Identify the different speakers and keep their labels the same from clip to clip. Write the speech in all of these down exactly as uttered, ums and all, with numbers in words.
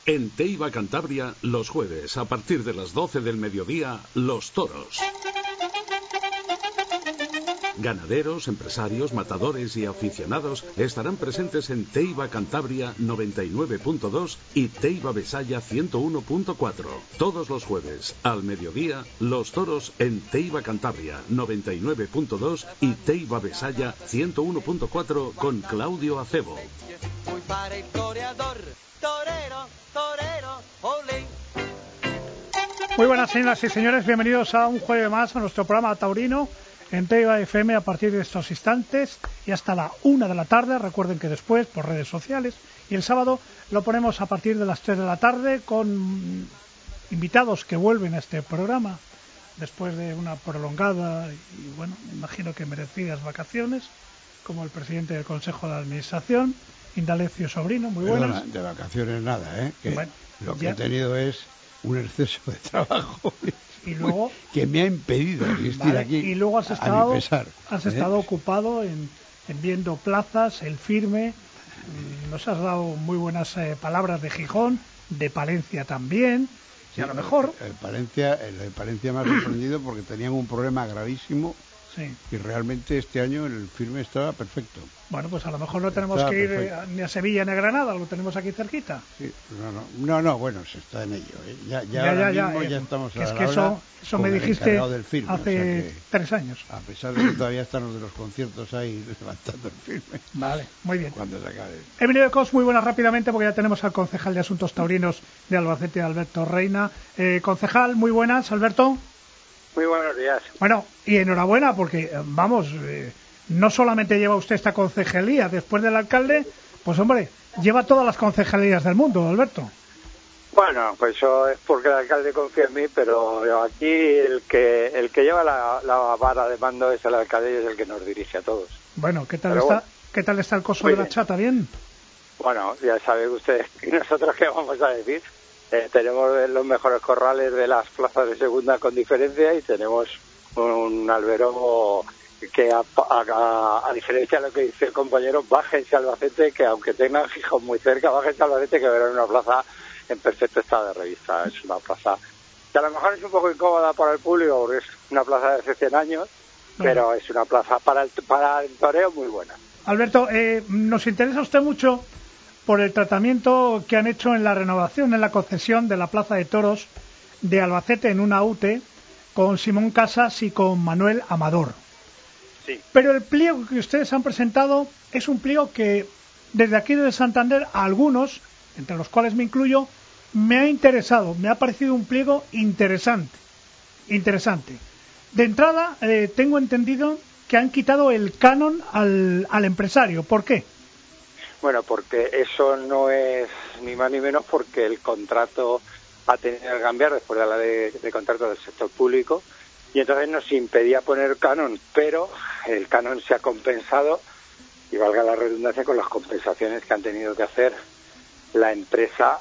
Speaker 1: En Teiva Cantabria, los jueves, a partir de las doce del mediodía, Los Toros. Ganaderos, empresarios, matadores y aficionados estarán presentes en Teiva Cantabria noventa y nueve punto dos y Teiva Besaya ciento uno punto cuatro. Todos los jueves, al mediodía, Los Toros en Teiva Cantabria noventa y nueve punto dos y Teiva Besaya ciento uno punto cuatro con Claudio Acebo.
Speaker 2: Muy buenas, señoras y señores, bienvenidos a un jueves más a nuestro programa taurino en Teiva F M a partir de estos instantes y hasta la una de la tarde. Recuerden que después por redes sociales y el sábado lo ponemos a partir de las tres de la tarde con invitados que vuelven a este programa después de una prolongada y bueno, imagino que merecidas vacaciones, como el presidente del Consejo de Administración, Indalecio Sobrino. Muy buenas.
Speaker 3: Perdona, de vacaciones nada, ¿eh? Que
Speaker 2: bueno,
Speaker 3: lo que
Speaker 2: ya...
Speaker 3: he tenido es un exceso de trabajo
Speaker 2: y luego
Speaker 3: que me ha impedido asistir
Speaker 2: vale,
Speaker 3: aquí
Speaker 2: y luego has
Speaker 3: a,
Speaker 2: estado,
Speaker 3: a mi pesar,
Speaker 2: has
Speaker 3: ¿eh?
Speaker 2: estado ocupado en, en viendo plazas, el firme. Nos has dado muy buenas eh, palabras de Gijón, de Palencia también.
Speaker 3: Sí,
Speaker 2: y a lo mejor
Speaker 3: el, el Palencia el de Palencia me ha sorprendido porque tenían un problema gravísimo. Sí. Y realmente este año el firme estaba perfecto.
Speaker 2: Bueno, pues a lo mejor no tenemos
Speaker 3: estaba
Speaker 2: que ir
Speaker 3: perfecto.
Speaker 2: ni a Sevilla ni a Granada, lo tenemos aquí cerquita.
Speaker 3: Sí, no, no, no, no bueno, se está en ello. ¿eh? Ya, ya,
Speaker 2: ya,
Speaker 3: ahora
Speaker 2: ya,
Speaker 3: mismo
Speaker 2: ya,
Speaker 3: ya
Speaker 2: eh,
Speaker 3: estamos
Speaker 2: que
Speaker 3: a
Speaker 2: es
Speaker 3: la
Speaker 2: que
Speaker 3: hora
Speaker 2: eso, eso me dijiste
Speaker 3: firme,
Speaker 2: hace
Speaker 3: o sea que,
Speaker 2: tres años.
Speaker 3: A pesar de que todavía están los de los conciertos ahí levantando el firme.
Speaker 2: Vale, muy bien.
Speaker 3: Cuando se acabe.
Speaker 2: Emilio de Cos, muy buenas rápidamente porque ya tenemos al concejal de Asuntos Taurinos de Albacete, Alberto Reina. Eh, concejal, muy buenas, Alberto.
Speaker 4: Muy buenos días.
Speaker 2: Bueno, y enhorabuena porque, vamos, eh, no solamente lleva usted esta concejalía después del alcalde, pues hombre, lleva todas las concejalías del mundo, Alberto.
Speaker 4: Bueno, pues eso es porque el alcalde confía en mí, pero aquí el que el que lleva la, la vara de mando es el alcalde y es el que nos dirige a todos.
Speaker 2: Bueno, ¿qué tal
Speaker 4: pero
Speaker 2: está
Speaker 4: bueno,
Speaker 2: qué tal está el coso
Speaker 4: muy
Speaker 2: de la
Speaker 4: bien.
Speaker 2: chata? ¿Bien?
Speaker 4: Bueno, ya saben ustedes, ¿y nosotros qué vamos a decir? Eh, tenemos los mejores corrales de las plazas de segunda con diferencia y tenemos un albero que a, a, a diferencia de lo que dice el compañero, bájense a Albacete, que aunque tengan Gijón muy cerca, bájense a Albacete que verán una plaza en perfecto estado de revista. Es una plaza que a lo mejor es un poco incómoda para el público porque es una plaza de hace cien años, pero bueno, es una plaza para el, para el toreo muy buena.
Speaker 2: Alberto, eh, nos interesa usted mucho por el tratamiento que han hecho en la renovación, en la concesión de la Plaza de Toros de Albacete en una U T E con Simón Casas y con Manuel Amador.
Speaker 4: Sí.
Speaker 2: Pero el pliego que ustedes han presentado es un pliego que desde aquí de Santander a algunos, entre los cuales me incluyo, me ha interesado, me ha parecido un pliego interesante. Interesante. De entrada, eh, tengo entendido que han quitado el canon al, al empresario. ¿Por qué?
Speaker 4: Bueno, porque eso no es ni más ni menos porque el contrato ha tenido que cambiar después de la ley de contrato del sector público y entonces nos impedía poner canon, pero el canon se ha compensado, y valga la redundancia, con las compensaciones que han tenido que hacer la empresa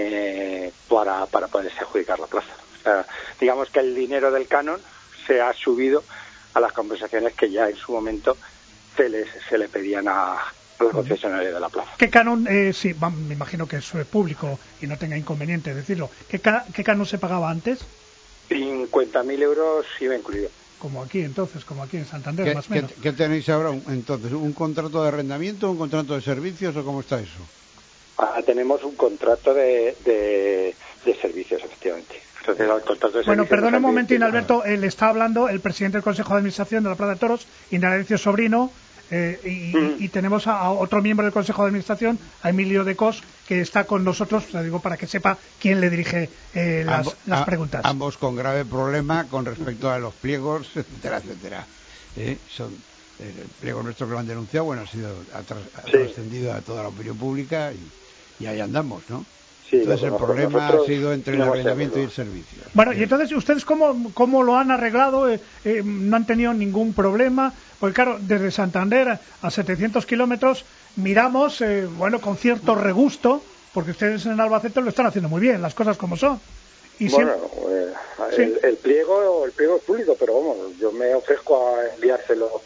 Speaker 4: eh, para, para poderse adjudicar la plaza. O sea, digamos que el dinero del canon se ha subido a las compensaciones que ya en su momento se les se le pedían a, a la concesionaria de la plaza.
Speaker 2: ¿Qué canon? Eh, sí, me imagino que eso es público y no tenga inconveniente decirlo. ¿Qué, ca qué canon se pagaba antes?
Speaker 4: cincuenta mil euros iba incluido.
Speaker 2: Como aquí entonces, como aquí en Santander,
Speaker 3: ¿Qué,
Speaker 2: más o menos.
Speaker 3: ¿qué, ¿Qué tenéis ahora entonces? ¿Un contrato de arrendamiento, un contrato de servicios o cómo está eso?
Speaker 4: Ah, tenemos un contrato de, de, de servicios, efectivamente. Entonces, el contrato de
Speaker 2: bueno,
Speaker 4: servicios
Speaker 2: perdone un momentín,
Speaker 4: a...
Speaker 2: Alberto, eh, le está hablando el presidente del Consejo de Administración de la Plaza de Toros, Indalecio Sobrino, eh, y, mm. y, y tenemos a, a otro miembro del Consejo de Administración, a Emilio de Cos, que está con nosotros, le digo para que sepa quién le dirige eh, las,
Speaker 3: Ambo,
Speaker 2: las
Speaker 3: a,
Speaker 2: preguntas.
Speaker 3: Ambos con grave problema con respecto a los pliegos, etcétera, etcétera. ¿Eh? Son el pliego nuestro que lo han denunciado, bueno, ha sido ha, tra ha sí. trascendido a toda la opinión pública y, y ahí andamos, ¿no? Sí, entonces el problema ha sido entre el arrendamiento y el servicio.
Speaker 2: Bueno, y entonces, ¿ustedes cómo, cómo lo han arreglado? Eh, eh, ¿No han tenido ningún problema? Porque claro, desde Santander a setecientos kilómetros miramos, eh, bueno, con cierto regusto, porque ustedes en Albacete lo están haciendo muy bien, las cosas como son.
Speaker 4: Y bueno, eh, ¿sí? el, el pliego el pliego es público, pero vamos, yo me ofrezco a enviárselo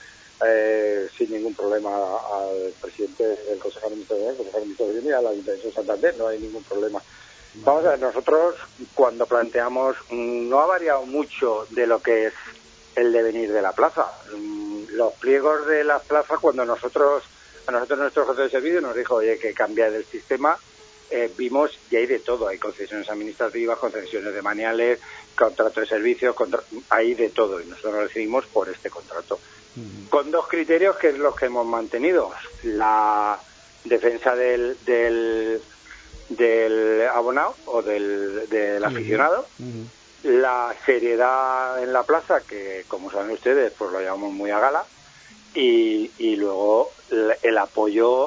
Speaker 4: eh, sin ningún problema al presidente del Consejo de Administración, del Consejo de Administración y al Ayuntamiento de Santander, no hay ningún problema. Vamos a ver, nosotros cuando planteamos, no ha variado mucho de lo que es el devenir de la plaza. Los pliegos de la plaza, cuando nosotros, a nosotros nuestro jefe de servicio nos dijo, oye, que cambiar el sistema, eh, vimos y hay de todo, hay concesiones administrativas, concesiones de manuales, contrato de servicios, contra... hay de todo, y nosotros nos decidimos por este contrato. Uh-huh. Con dos criterios que es los que hemos mantenido: la defensa del, del, del abonado o del, del aficionado, uh-huh. la seriedad en la plaza, que como saben ustedes, pues lo llevamos muy a gala, y, y luego el, el apoyo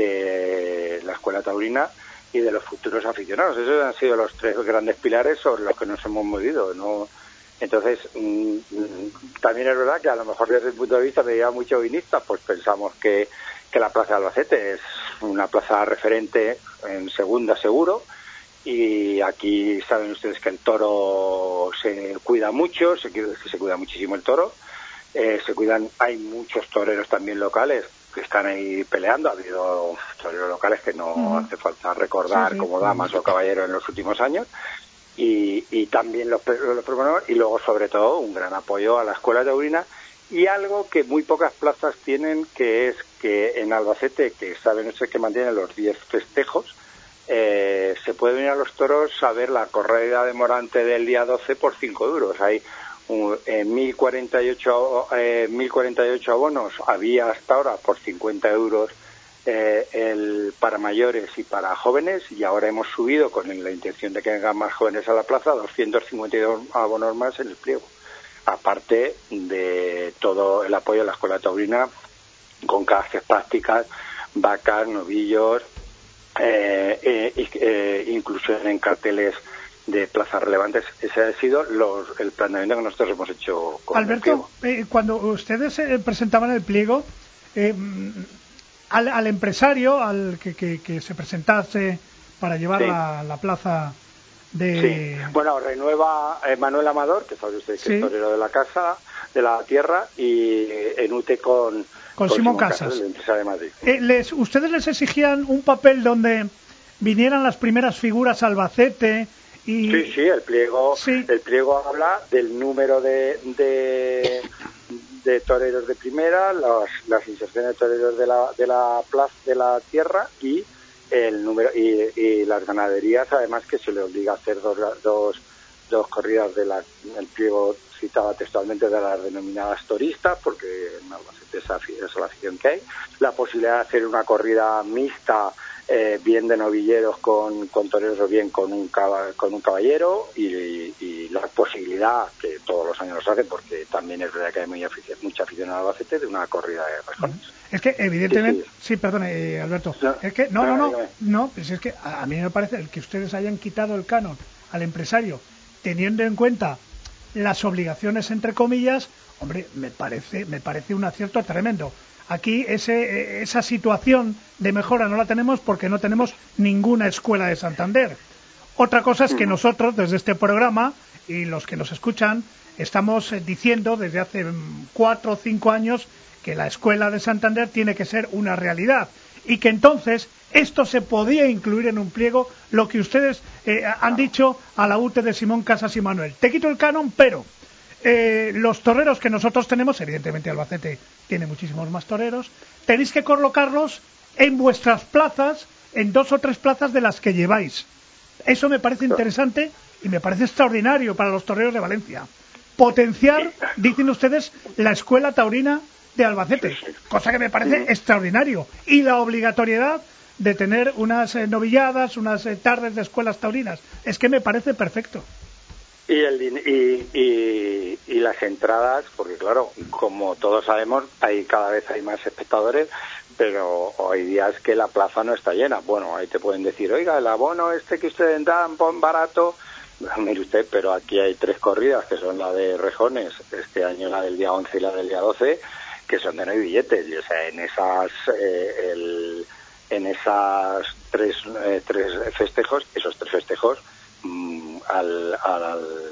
Speaker 4: de la Escuela Taurina y de los futuros aficionados. Esos han sido los tres grandes pilares sobre los que nos hemos movido, ¿no? Entonces, mmm, también es verdad que a lo mejor desde el punto de vista de ya muy chauvinista, pues pensamos que, que la Plaza de Albacete es una plaza referente en segunda seguro, y aquí saben ustedes que el toro se cuida mucho, se, se cuida muchísimo el toro, eh, se cuidan, hay muchos toreros también locales que están ahí peleando, ha habido toreros locales que no uh-huh. hace falta recordar sí, sí. como damas o caballeros en los últimos años, y, y también los, los proponemos, y luego sobre todo un gran apoyo a la Escuela Taurina, y algo que muy pocas plazas tienen, que es que en Albacete, que saben ustedes que mantienen los diez festejos, eh, se puede venir a los toros a ver la corrida de Morante del día doce por cinco euros. Hay Eh, mil cuarenta y ocho eh, mil cuarenta y ocho abonos había hasta ahora por cincuenta euros eh, el para mayores y para jóvenes, y ahora hemos subido con la intención de que vengan más jóvenes a la plaza doscientos cincuenta y dos abonos más en el pliego, aparte de todo el apoyo a la Escuela Taurina con clases prácticas, vacas, novillos, eh, eh, eh, inclusión en carteles de plazas relevantes. Ese ha sido los, el planteamiento que nosotros hemos hecho con
Speaker 2: Alberto, eh, cuando ustedes eh, presentaban el pliego, eh, al, al empresario, al que, que, que se presentase para llevar sí. la, la plaza de...
Speaker 4: Sí. Bueno, renueva eh, Manuel Amador, que sabe usted que sí. es torero de la casa, de la tierra, y en U T E con,
Speaker 2: con, con Simón Casas, Casas
Speaker 4: el empresario de Madrid.
Speaker 2: Eh, les, ¿Ustedes les exigían un papel donde vinieran las primeras figuras a Albacete? Y...
Speaker 4: Sí, sí, el pliego,
Speaker 2: sí.
Speaker 4: el pliego habla del número de, de, de toreros de primera, las, las inserciones de toreros de la, de la plaza de la tierra y el número y, y las ganaderías, además que se le obliga a hacer dos, dos, dos corridas de la, el pliego citaba textualmente de las denominadas toristas, porque en Albacete esa, esa es la afición que hay, la posibilidad de hacer una corrida mixta, Eh, bien de novilleros con, con toreros o bien con un, caba, con un caballero, y, y la posibilidad, que todos los años lo hacen, porque también es verdad que hay muy afición, mucha afición en Albacete, de una corrida de rejones.
Speaker 2: Es que evidentemente, sí, sí. sí perdone eh, Alberto, no, es que no, no, no, no, no pues es que a, a mí me parece el que ustedes hayan quitado el canon al empresario, teniendo en cuenta las obligaciones entre comillas, hombre, me parece, me parece un acierto tremendo. Aquí ese, esa situación de mejora no la tenemos porque no tenemos ninguna escuela de Santander. Otra cosa es que nosotros, desde este programa, y los que nos escuchan, estamos diciendo desde hace cuatro o cinco años que la escuela de Santander tiene que ser una realidad, y que entonces esto se podía incluir en un pliego, lo que ustedes eh, han dicho a la U T E de Simón Casas y Manuel. Te quito el canon, pero... Eh, los toreros que nosotros tenemos, evidentemente Albacete tiene muchísimos más toreros, tenéis que colocarlos en vuestras plazas, en dos o tres plazas de las que lleváis. Eso me parece interesante y me parece extraordinario para los toreros de Valencia. Potenciar, dicen ustedes, la Escuela Taurina de Albacete, cosa que me parece extraordinario. Y la obligatoriedad de tener unas eh, novilladas, unas eh, tardes de escuelas taurinas. Es que me parece perfecto.
Speaker 4: Y, el, y, y, y las entradas, porque claro, como todos sabemos, hay cada vez hay más espectadores, pero hoy día es que la plaza no está llena. Bueno, ahí te pueden decir, oiga, el abono este que ustedes dan barato, mire usted, pero aquí hay tres corridas, que son la de rejones, este año la del día once y la del día doce, que son de no hay billetes, y o sea, en esas eh, el, en esas tres, eh, tres festejos, esos tres festejos, Al, al,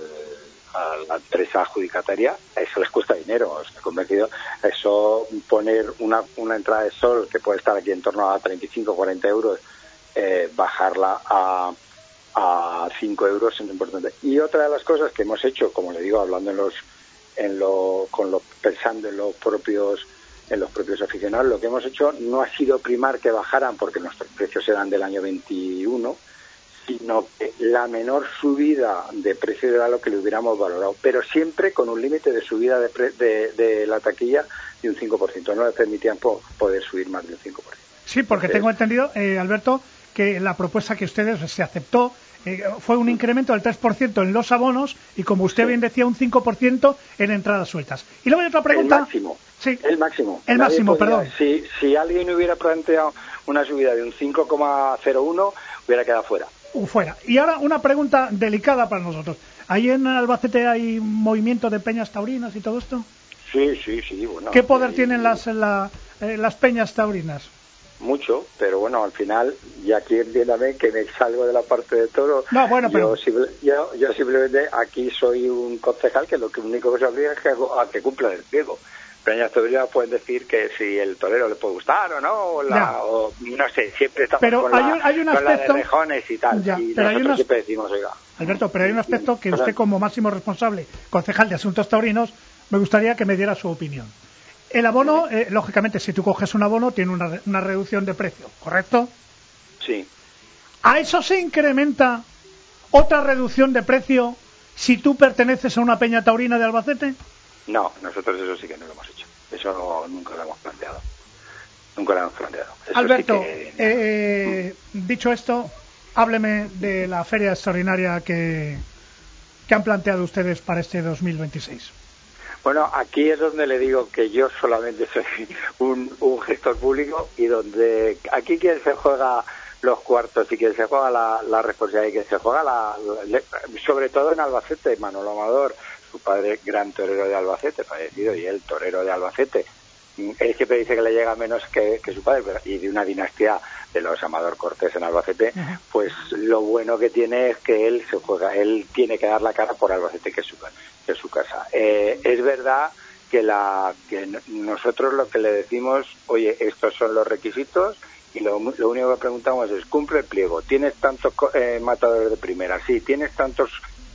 Speaker 4: a la empresa adjudicataria, eso les cuesta dinero. Estoy convencido, eso poner una, una entrada de sol que puede estar aquí en torno a treinta y cinco o cuarenta euros, eh, bajarla a, a cinco euros es importante. Y otra de las cosas que hemos hecho, como le digo, hablando en los, en lo, con lo, pensando en los propios, en los propios aficionados, lo que hemos hecho no ha sido primar que bajaran, porque nuestros precios eran del año veintiuno, sino que la menor subida de precio era lo que le hubiéramos valorado, pero siempre con un límite de subida de, pre, de, de la taquilla de un cinco por ciento. No le permitían po poder subir más del cinco por ciento.
Speaker 2: Sí, porque Entonces, tengo entendido, eh, Alberto, que la propuesta que ustedes se aceptó eh, fue un incremento del tres por ciento en los abonos y, como usted sí. bien decía, un cinco por ciento en entradas sueltas. Y luego hay otra pregunta.
Speaker 4: El máximo.
Speaker 2: Sí.
Speaker 4: El máximo.
Speaker 2: El Nadie máximo, podía, perdón.
Speaker 4: Si, si alguien hubiera planteado una subida de un cinco coma cero uno, hubiera quedado fuera.
Speaker 2: Fuera. Y ahora una pregunta delicada para nosotros. ¿Ahí en Albacete hay movimiento de peñas taurinas y todo esto?
Speaker 4: Sí, sí, sí. Bueno,
Speaker 2: ¿Qué poder
Speaker 4: sí,
Speaker 2: tienen
Speaker 4: sí.
Speaker 2: las la, eh, las peñas taurinas?
Speaker 4: Mucho, pero bueno, al final, y aquí entiéndame que me salgo de la parte de toro.
Speaker 2: No, bueno, pero...
Speaker 4: yo, yo, yo simplemente aquí soy un concejal que lo que único que se obliga es que, a que cumpla el pliego. Peñas taurinas pueden decir que si el torero le puede gustar o no, o, la, o no sé, siempre estamos
Speaker 2: pero
Speaker 4: con,
Speaker 2: hay
Speaker 4: la,
Speaker 2: un, hay un
Speaker 4: con
Speaker 2: aspecto...
Speaker 4: la de rejones y tal,
Speaker 2: ya,
Speaker 4: y
Speaker 2: pero
Speaker 4: nosotros
Speaker 2: hay unas...
Speaker 4: siempre decimos, oiga...
Speaker 2: Alberto, pero hay un aspecto que usted, como máximo responsable, concejal de Asuntos Taurinos, me gustaría que me diera su opinión. El abono, eh, lógicamente, si tú coges un abono, tiene una, una reducción de precio, ¿correcto?
Speaker 4: Sí.
Speaker 2: ¿A eso se incrementa otra reducción de precio si tú perteneces a una peña taurina de Albacete?
Speaker 4: No, nosotros eso sí que no lo hemos hecho. Eso no, nunca lo hemos planteado. Nunca lo hemos planteado. Eso
Speaker 2: Alberto,
Speaker 4: sí que...
Speaker 2: eh, dicho esto, hábleme de la feria extraordinaria que, que han planteado ustedes para este dos mil veintiséis.
Speaker 4: Bueno, aquí es donde le digo que yo solamente soy un, un gestor público, y donde aquí quien se juega los cuartos y quien se juega la, la responsabilidad y quien se juega la, la, sobre todo en Albacete, Manolo Amador, su padre gran torero de Albacete, fallecido, y él torero de Albacete. Él siempre dice que le llega menos que, que su padre, pero, y de una dinastía de los Amador Cortés en Albacete, uh-huh. Pues lo bueno que tiene es que él se juega, él tiene que dar la cara por Albacete, que es su, que es su casa. Eh, es verdad que, la, que nosotros lo que le decimos, oye, estos son los requisitos, y lo, lo único que preguntamos es, cumple el pliego, tienes tantos eh, matadores de primera, sí, tienes tantos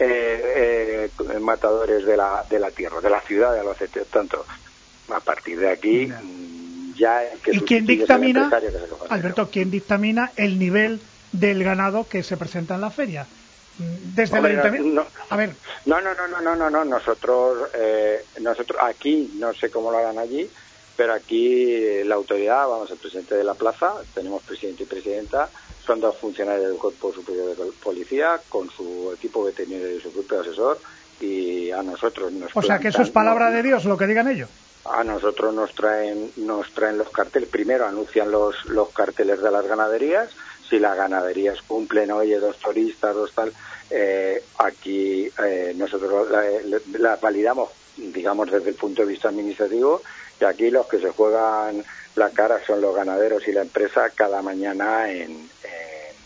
Speaker 4: eh, eh, matadores de la, de la tierra, de la ciudad de Albacete, tanto. A partir de aquí, no. ya... Que
Speaker 2: ¿Y quién dictamina, Alberto, quién dictamina el nivel del ganado que se presenta en la feria? Desde
Speaker 4: Hombre,
Speaker 2: el ayuntamiento...
Speaker 4: No,
Speaker 2: a ver...
Speaker 4: No, no, no, no, no, no, no. Nosotros, eh, nosotros aquí, no sé cómo lo harán allí, pero aquí la autoridad, vamos, el presidente de la plaza, tenemos presidente y presidenta, son dos funcionarios del Cuerpo Superior de Policía, con su equipo veterinario y su propio asesor, y a nosotros nos
Speaker 2: O sea,
Speaker 4: plantan,
Speaker 2: que eso es palabra
Speaker 4: no,
Speaker 2: de Dios, lo que digan ellos.
Speaker 4: A nosotros nos traen nos traen los carteles. Primero anuncian los los carteles de las ganaderías. Si las ganaderías cumplen, oye, dos toristas, dos tal, eh, aquí eh, nosotros la, la validamos, digamos, desde el punto de vista administrativo, y aquí los que se juegan la cara son los ganaderos y la empresa cada mañana en, en,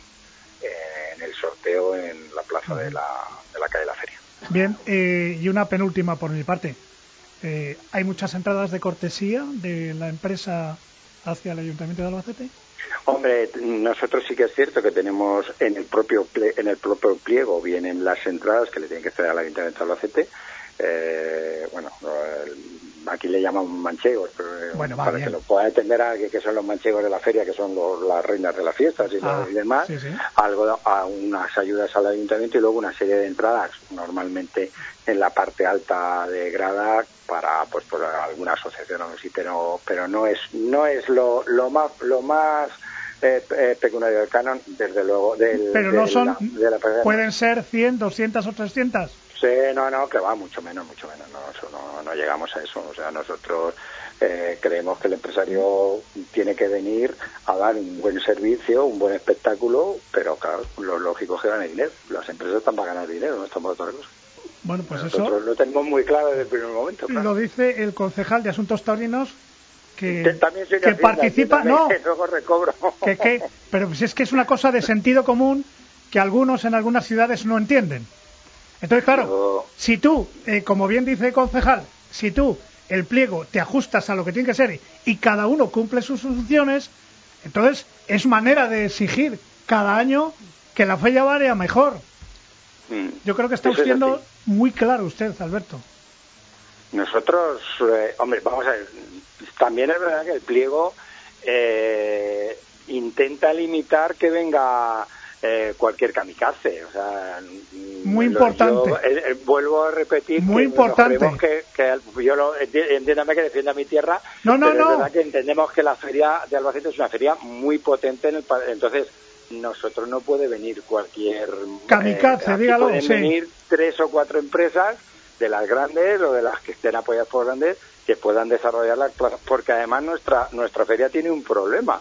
Speaker 4: en el sorteo en la plaza de la, de la calle de la Feria.
Speaker 2: Bien, eh, y una penúltima por mi parte. Eh, ¿Hay muchas entradas de cortesía de la empresa hacia el Ayuntamiento de Albacete?
Speaker 4: Hombre, nosotros sí que es cierto que tenemos en el propio en el propio pliego vienen las entradas que le tienen que hacer al Ayuntamiento de Albacete. Eh, bueno, aquí le llaman manchegos, pero
Speaker 2: bueno, va,
Speaker 4: para
Speaker 2: bien.
Speaker 4: que lo pueda entender alguien, que son los manchegos de la feria, que son los, las reinas de las fiestas y,
Speaker 2: ah,
Speaker 4: los, y demás,
Speaker 2: sí, sí.
Speaker 4: algo a unas ayudas al Ayuntamiento, y luego una serie de entradas, normalmente en la parte alta de grada, para pues por alguna asociación o sí, pero pero no es no es lo lo más lo más eh, eh, pecuniario del canon, desde luego del,
Speaker 2: pero no
Speaker 4: de
Speaker 2: son
Speaker 4: la, de la,
Speaker 2: pueden ser cien, doscientas o trescientas.
Speaker 4: Sí, no, no, que va mucho menos, mucho menos, no, eso no, no llegamos a eso. O sea, nosotros eh, creemos que el empresario tiene que venir a dar un buen servicio, un buen espectáculo, pero claro, lo lógico es que ganen dinero. Las empresas están para ganar dinero, no están para otra cosa.
Speaker 2: Bueno, pues
Speaker 4: nosotros
Speaker 2: eso
Speaker 4: lo tenemos muy claro desde el primer momento. Claro.
Speaker 2: Lo dice el concejal de Asuntos Taurinos, que,
Speaker 4: que, también soy
Speaker 2: que
Speaker 4: Hacienda,
Speaker 2: participa,
Speaker 4: que
Speaker 2: no,
Speaker 4: luego recobro.
Speaker 2: Que, que, pero si es que es una cosa de sentido común que algunos en algunas ciudades no entienden. Entonces, claro, Yo... si tú, eh, como bien dice el concejal, si tú el pliego te ajustas a lo que tiene que ser y cada uno cumple sus funciones, entonces es manera de exigir cada año que la feria vaya mejor.
Speaker 4: Mm.
Speaker 2: Yo creo que está
Speaker 4: Eso es
Speaker 2: siendo
Speaker 4: así.
Speaker 2: muy claro usted, Alberto.
Speaker 4: Nosotros, eh, hombre, vamos a ver, también es verdad que el pliego eh, intenta limitar que venga eh, cualquier kamikaze, o sea,
Speaker 2: muy
Speaker 4: lo,
Speaker 2: importante.
Speaker 4: Yo, eh, eh, vuelvo a repetir
Speaker 2: muy
Speaker 4: que
Speaker 2: importante.
Speaker 4: Nos que, que yo lo entiéndame que defienda mi tierra,
Speaker 2: no, no,
Speaker 4: pero
Speaker 2: no.
Speaker 4: es verdad que entendemos que la feria de Albacete es una feria muy potente, en el, entonces nosotros no puede venir cualquier
Speaker 2: kamikaze,
Speaker 4: eh,
Speaker 2: dígalo,
Speaker 4: pueden
Speaker 2: sí.
Speaker 4: venir tres o cuatro empresas de las grandes o de las que estén apoyadas por grandes que puedan desarrollar la plaza, porque además nuestra nuestra feria tiene un problema,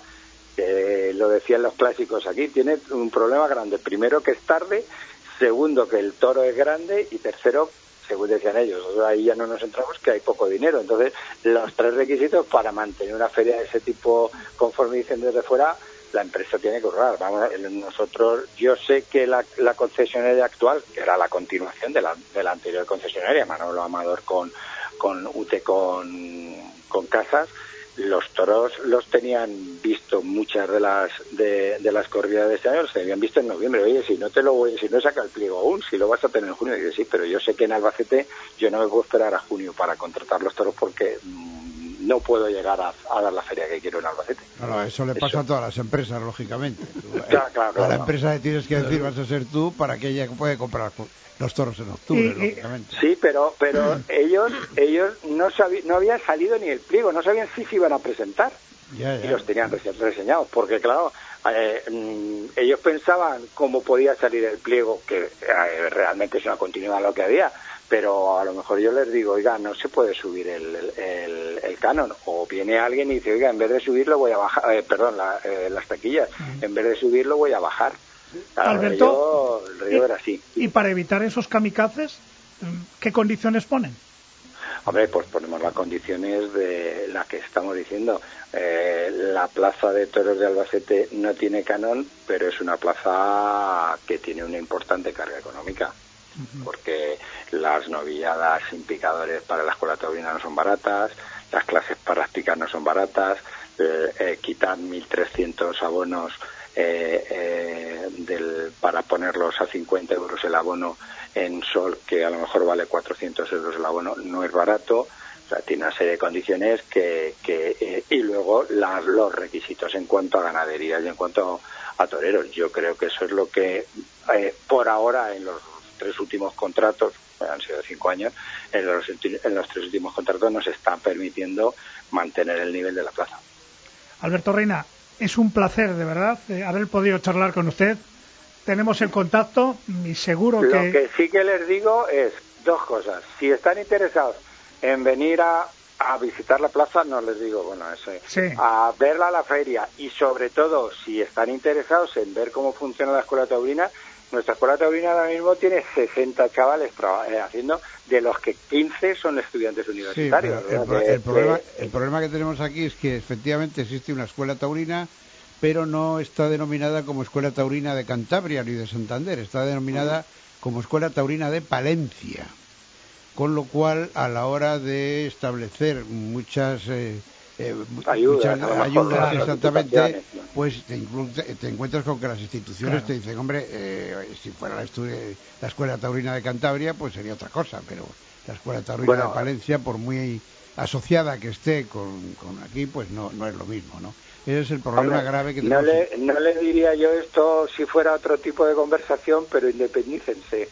Speaker 4: que lo decían los clásicos aquí, tiene un problema grande, primero que es tarde, segundo que el toro es grande y tercero, según decían ellos, ahí ya no nos entramos, que hay poco dinero. Entonces los tres requisitos para mantener una feria de ese tipo, conforme dicen desde fuera, la empresa tiene que ahorrar. Vamos, nosotros, yo sé que la, la concesionaria actual, que era la continuación de la, de la anterior concesionaria, Manolo Amador con, con U T E con, con Casas, los toros los tenían visto, muchas de las de, de las corridas de este año, se habían visto en noviembre. Oye, si no te lo voy, si no saca el pliego aún, si lo vas a tener en junio, y dice, sí, pero yo sé que en Albacete yo no me puedo esperar a junio para contratar los toros porque mmm, no puedo llegar a, a dar la feria que quiero en Albacete.
Speaker 3: Claro, eso le pasa eso. a todas las empresas, lógicamente.
Speaker 4: Claro, claro, claro.
Speaker 3: A la empresa le tienes que decir, vas a ser tú, para que ella puede comprar los toros en octubre, y, lógicamente.
Speaker 4: Sí, pero pero ellos ellos no sabían, no habían salido ni el pliego, no sabían si se iban a presentar.
Speaker 3: Ya, ya.
Speaker 4: Y los tenían reseñados, porque claro, eh, ellos pensaban cómo podía salir el pliego, que eh, realmente es una continuidad lo que había, pero a lo mejor yo les digo, oiga, no se puede subir el, el, el canon, o viene alguien y dice, oiga, en vez de subirlo voy a bajar, eh, perdón, la, eh, las taquillas, uh-huh. en vez de subirlo voy a bajar. Claro,
Speaker 2: Alberto,
Speaker 4: yo, el río
Speaker 2: y,
Speaker 4: era así.
Speaker 2: Y para evitar esos kamikazes, ¿qué condiciones ponen?
Speaker 4: Hombre, pues ponemos las condiciones de las que estamos diciendo. Eh, la plaza de toros de Albacete no tiene canon, pero es una plaza que tiene una importante carga económica, uh-huh. porque las novilladas sin picadores para la escuela taurina no son baratas, las clases prácticas no son baratas, eh, eh, quitar mil trescientos abonos eh, eh, del, para ponerlos a cincuenta euros el abono en Sol, que a lo mejor vale cuatrocientos euros el abono, no es barato. O sea, tiene una serie de condiciones que, que eh, y luego la, los requisitos en cuanto a ganadería y en cuanto a toreros. Yo creo que eso es lo que eh, por ahora en los tres últimos contratos, han sido cinco años, en los, en los tres últimos contratos nos están permitiendo mantener el nivel de la plaza.
Speaker 2: Alberto Reina, es un placer de verdad eh, haber podido charlar con usted. Tenemos el contacto y seguro que...
Speaker 4: Lo que sí que les digo es dos cosas. Si están interesados en venir a, a visitar la plaza, no les digo, bueno, eso es,
Speaker 2: sí.
Speaker 4: a verla a la feria, y sobre todo, si están interesados en ver cómo funciona la escuela taurina, nuestra escuela taurina ahora mismo tiene sesenta chavales eh, haciendo, de los que quince son estudiantes universitarios.
Speaker 3: Sí, el, pro- el, problema, el problema que tenemos aquí es que efectivamente existe una escuela taurina, pero no está denominada como Escuela Taurina de Cantabria ni de Santander, está denominada como Escuela Taurina de Palencia, con lo cual a la hora de establecer muchas eh, eh,
Speaker 4: ayudas,
Speaker 3: muchas ayudas exactamente, pues te, te encuentras con que las instituciones claro. te dicen, hombre, eh, si fuera la, estu- la Escuela Taurina de Cantabria, pues sería otra cosa, pero la Escuela Taurina bueno, de Palencia, por muy asociada que esté con, con aquí, pues no, no es lo mismo, ¿no? Ese es el problema
Speaker 4: Hombre,
Speaker 3: grave que
Speaker 4: no
Speaker 3: tenemos.
Speaker 4: le, no le diría yo esto si fuera otro tipo de conversación, pero independícense.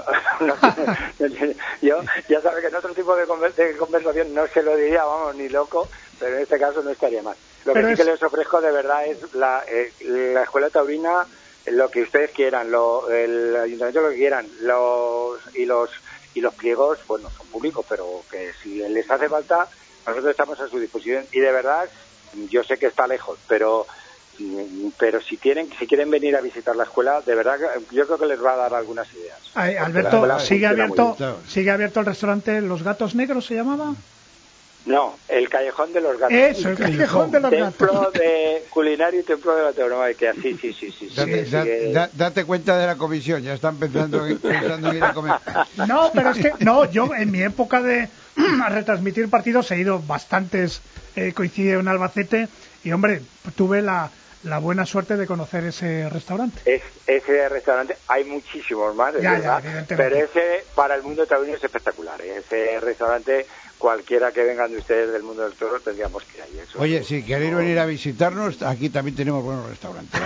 Speaker 4: Yo ya sabe que en otro tipo de, conver- de conversación no se lo diría, vamos, ni loco, pero en este caso no estaría mal. Lo pero que es... sí que les ofrezco de verdad es la, eh, la escuela taurina, lo que ustedes quieran, lo, el ayuntamiento lo que quieran, los y los y los pliegos, bueno, son públicos, pero que si les hace falta, nosotros estamos a su disposición. Y de verdad, yo sé que está lejos, pero pero si tienen si quieren venir a visitar la escuela, de verdad yo creo que les va a dar algunas ideas.
Speaker 2: Ay, Alberto, sigue abierto sigue abierto el restaurante Los Gatos Negros, ¿se llamaba?
Speaker 4: No, el Callejón de los Gatos.
Speaker 2: Eso, el Callejón de los
Speaker 4: templo
Speaker 2: Gatos.
Speaker 4: Templo de culinario y templo de la tauromaquia. Sí, sí, sí, sí.
Speaker 3: Date,
Speaker 4: sí,
Speaker 3: da,
Speaker 4: sí
Speaker 3: da, date cuenta de la comisión, ya están pensando, pensando en ir a comer.
Speaker 2: No, pero es que no, yo en mi época de a retransmitir partidos he ido bastantes, eh, coincidido en Albacete, y hombre, tuve la, la buena suerte de conocer ese restaurante.
Speaker 4: Es, ese restaurante, hay muchísimos más, es
Speaker 2: ya,
Speaker 4: verdad,
Speaker 2: ya,
Speaker 4: pero ese para el mundo taurino es espectacular. ¿eh? Ese restaurante, cualquiera que vengan de ustedes del mundo del toro, tendríamos que ir ahí. Eso
Speaker 3: Oye,
Speaker 4: es,
Speaker 3: si queréis
Speaker 4: no...
Speaker 3: venir a visitarnos, aquí también tenemos buenos restaurantes.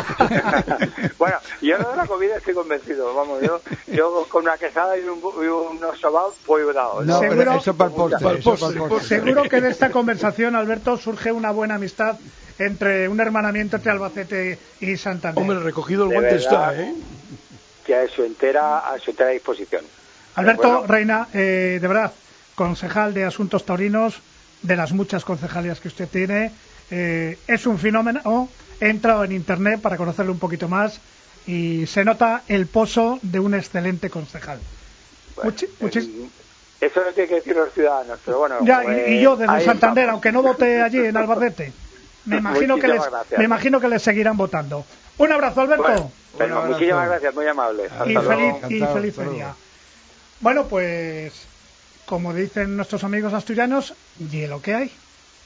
Speaker 3: ¿eh?
Speaker 4: Bueno, yo de la comida estoy convencido, vamos, yo, yo con una quesada y, un, y unos sobaos, pues dado.
Speaker 3: No,
Speaker 2: Seguro,
Speaker 3: pero eso para el postre, eso para el postre.
Speaker 2: Seguro que de esta conversación, Alberto, surge una buena amistad entre un hermanamiento entre Albacete y Santander.
Speaker 5: Hombre, recogido el guante está, ¿eh?
Speaker 4: Que a su entera, a su entera disposición.
Speaker 2: Alberto
Speaker 4: bueno.
Speaker 2: Reina, eh, de verdad, concejal de Asuntos Taurinos, de las muchas concejalías que usted tiene, eh, es un fenómeno. He entrado en internet para conocerlo un poquito más y se nota el pozo de un excelente concejal.
Speaker 4: Bueno,
Speaker 2: Muchi, muchis...
Speaker 4: Eso no tiene que decir los ciudadanos, pero bueno.
Speaker 2: Ya,
Speaker 4: pues,
Speaker 2: y, y yo desde Santander,
Speaker 4: estamos.
Speaker 2: aunque no vote allí en Albacete, me imagino que les, me imagino que les seguirán votando. Un abrazo, Alberto.
Speaker 4: Bueno, pero
Speaker 3: abrazo.
Speaker 4: muchísimas gracias, muy amable.
Speaker 2: Y
Speaker 4: Hasta
Speaker 2: feliz,
Speaker 4: luego.
Speaker 2: y feliz feria. Bueno, pues, como dicen nuestros amigos asturianos, hielo que hay.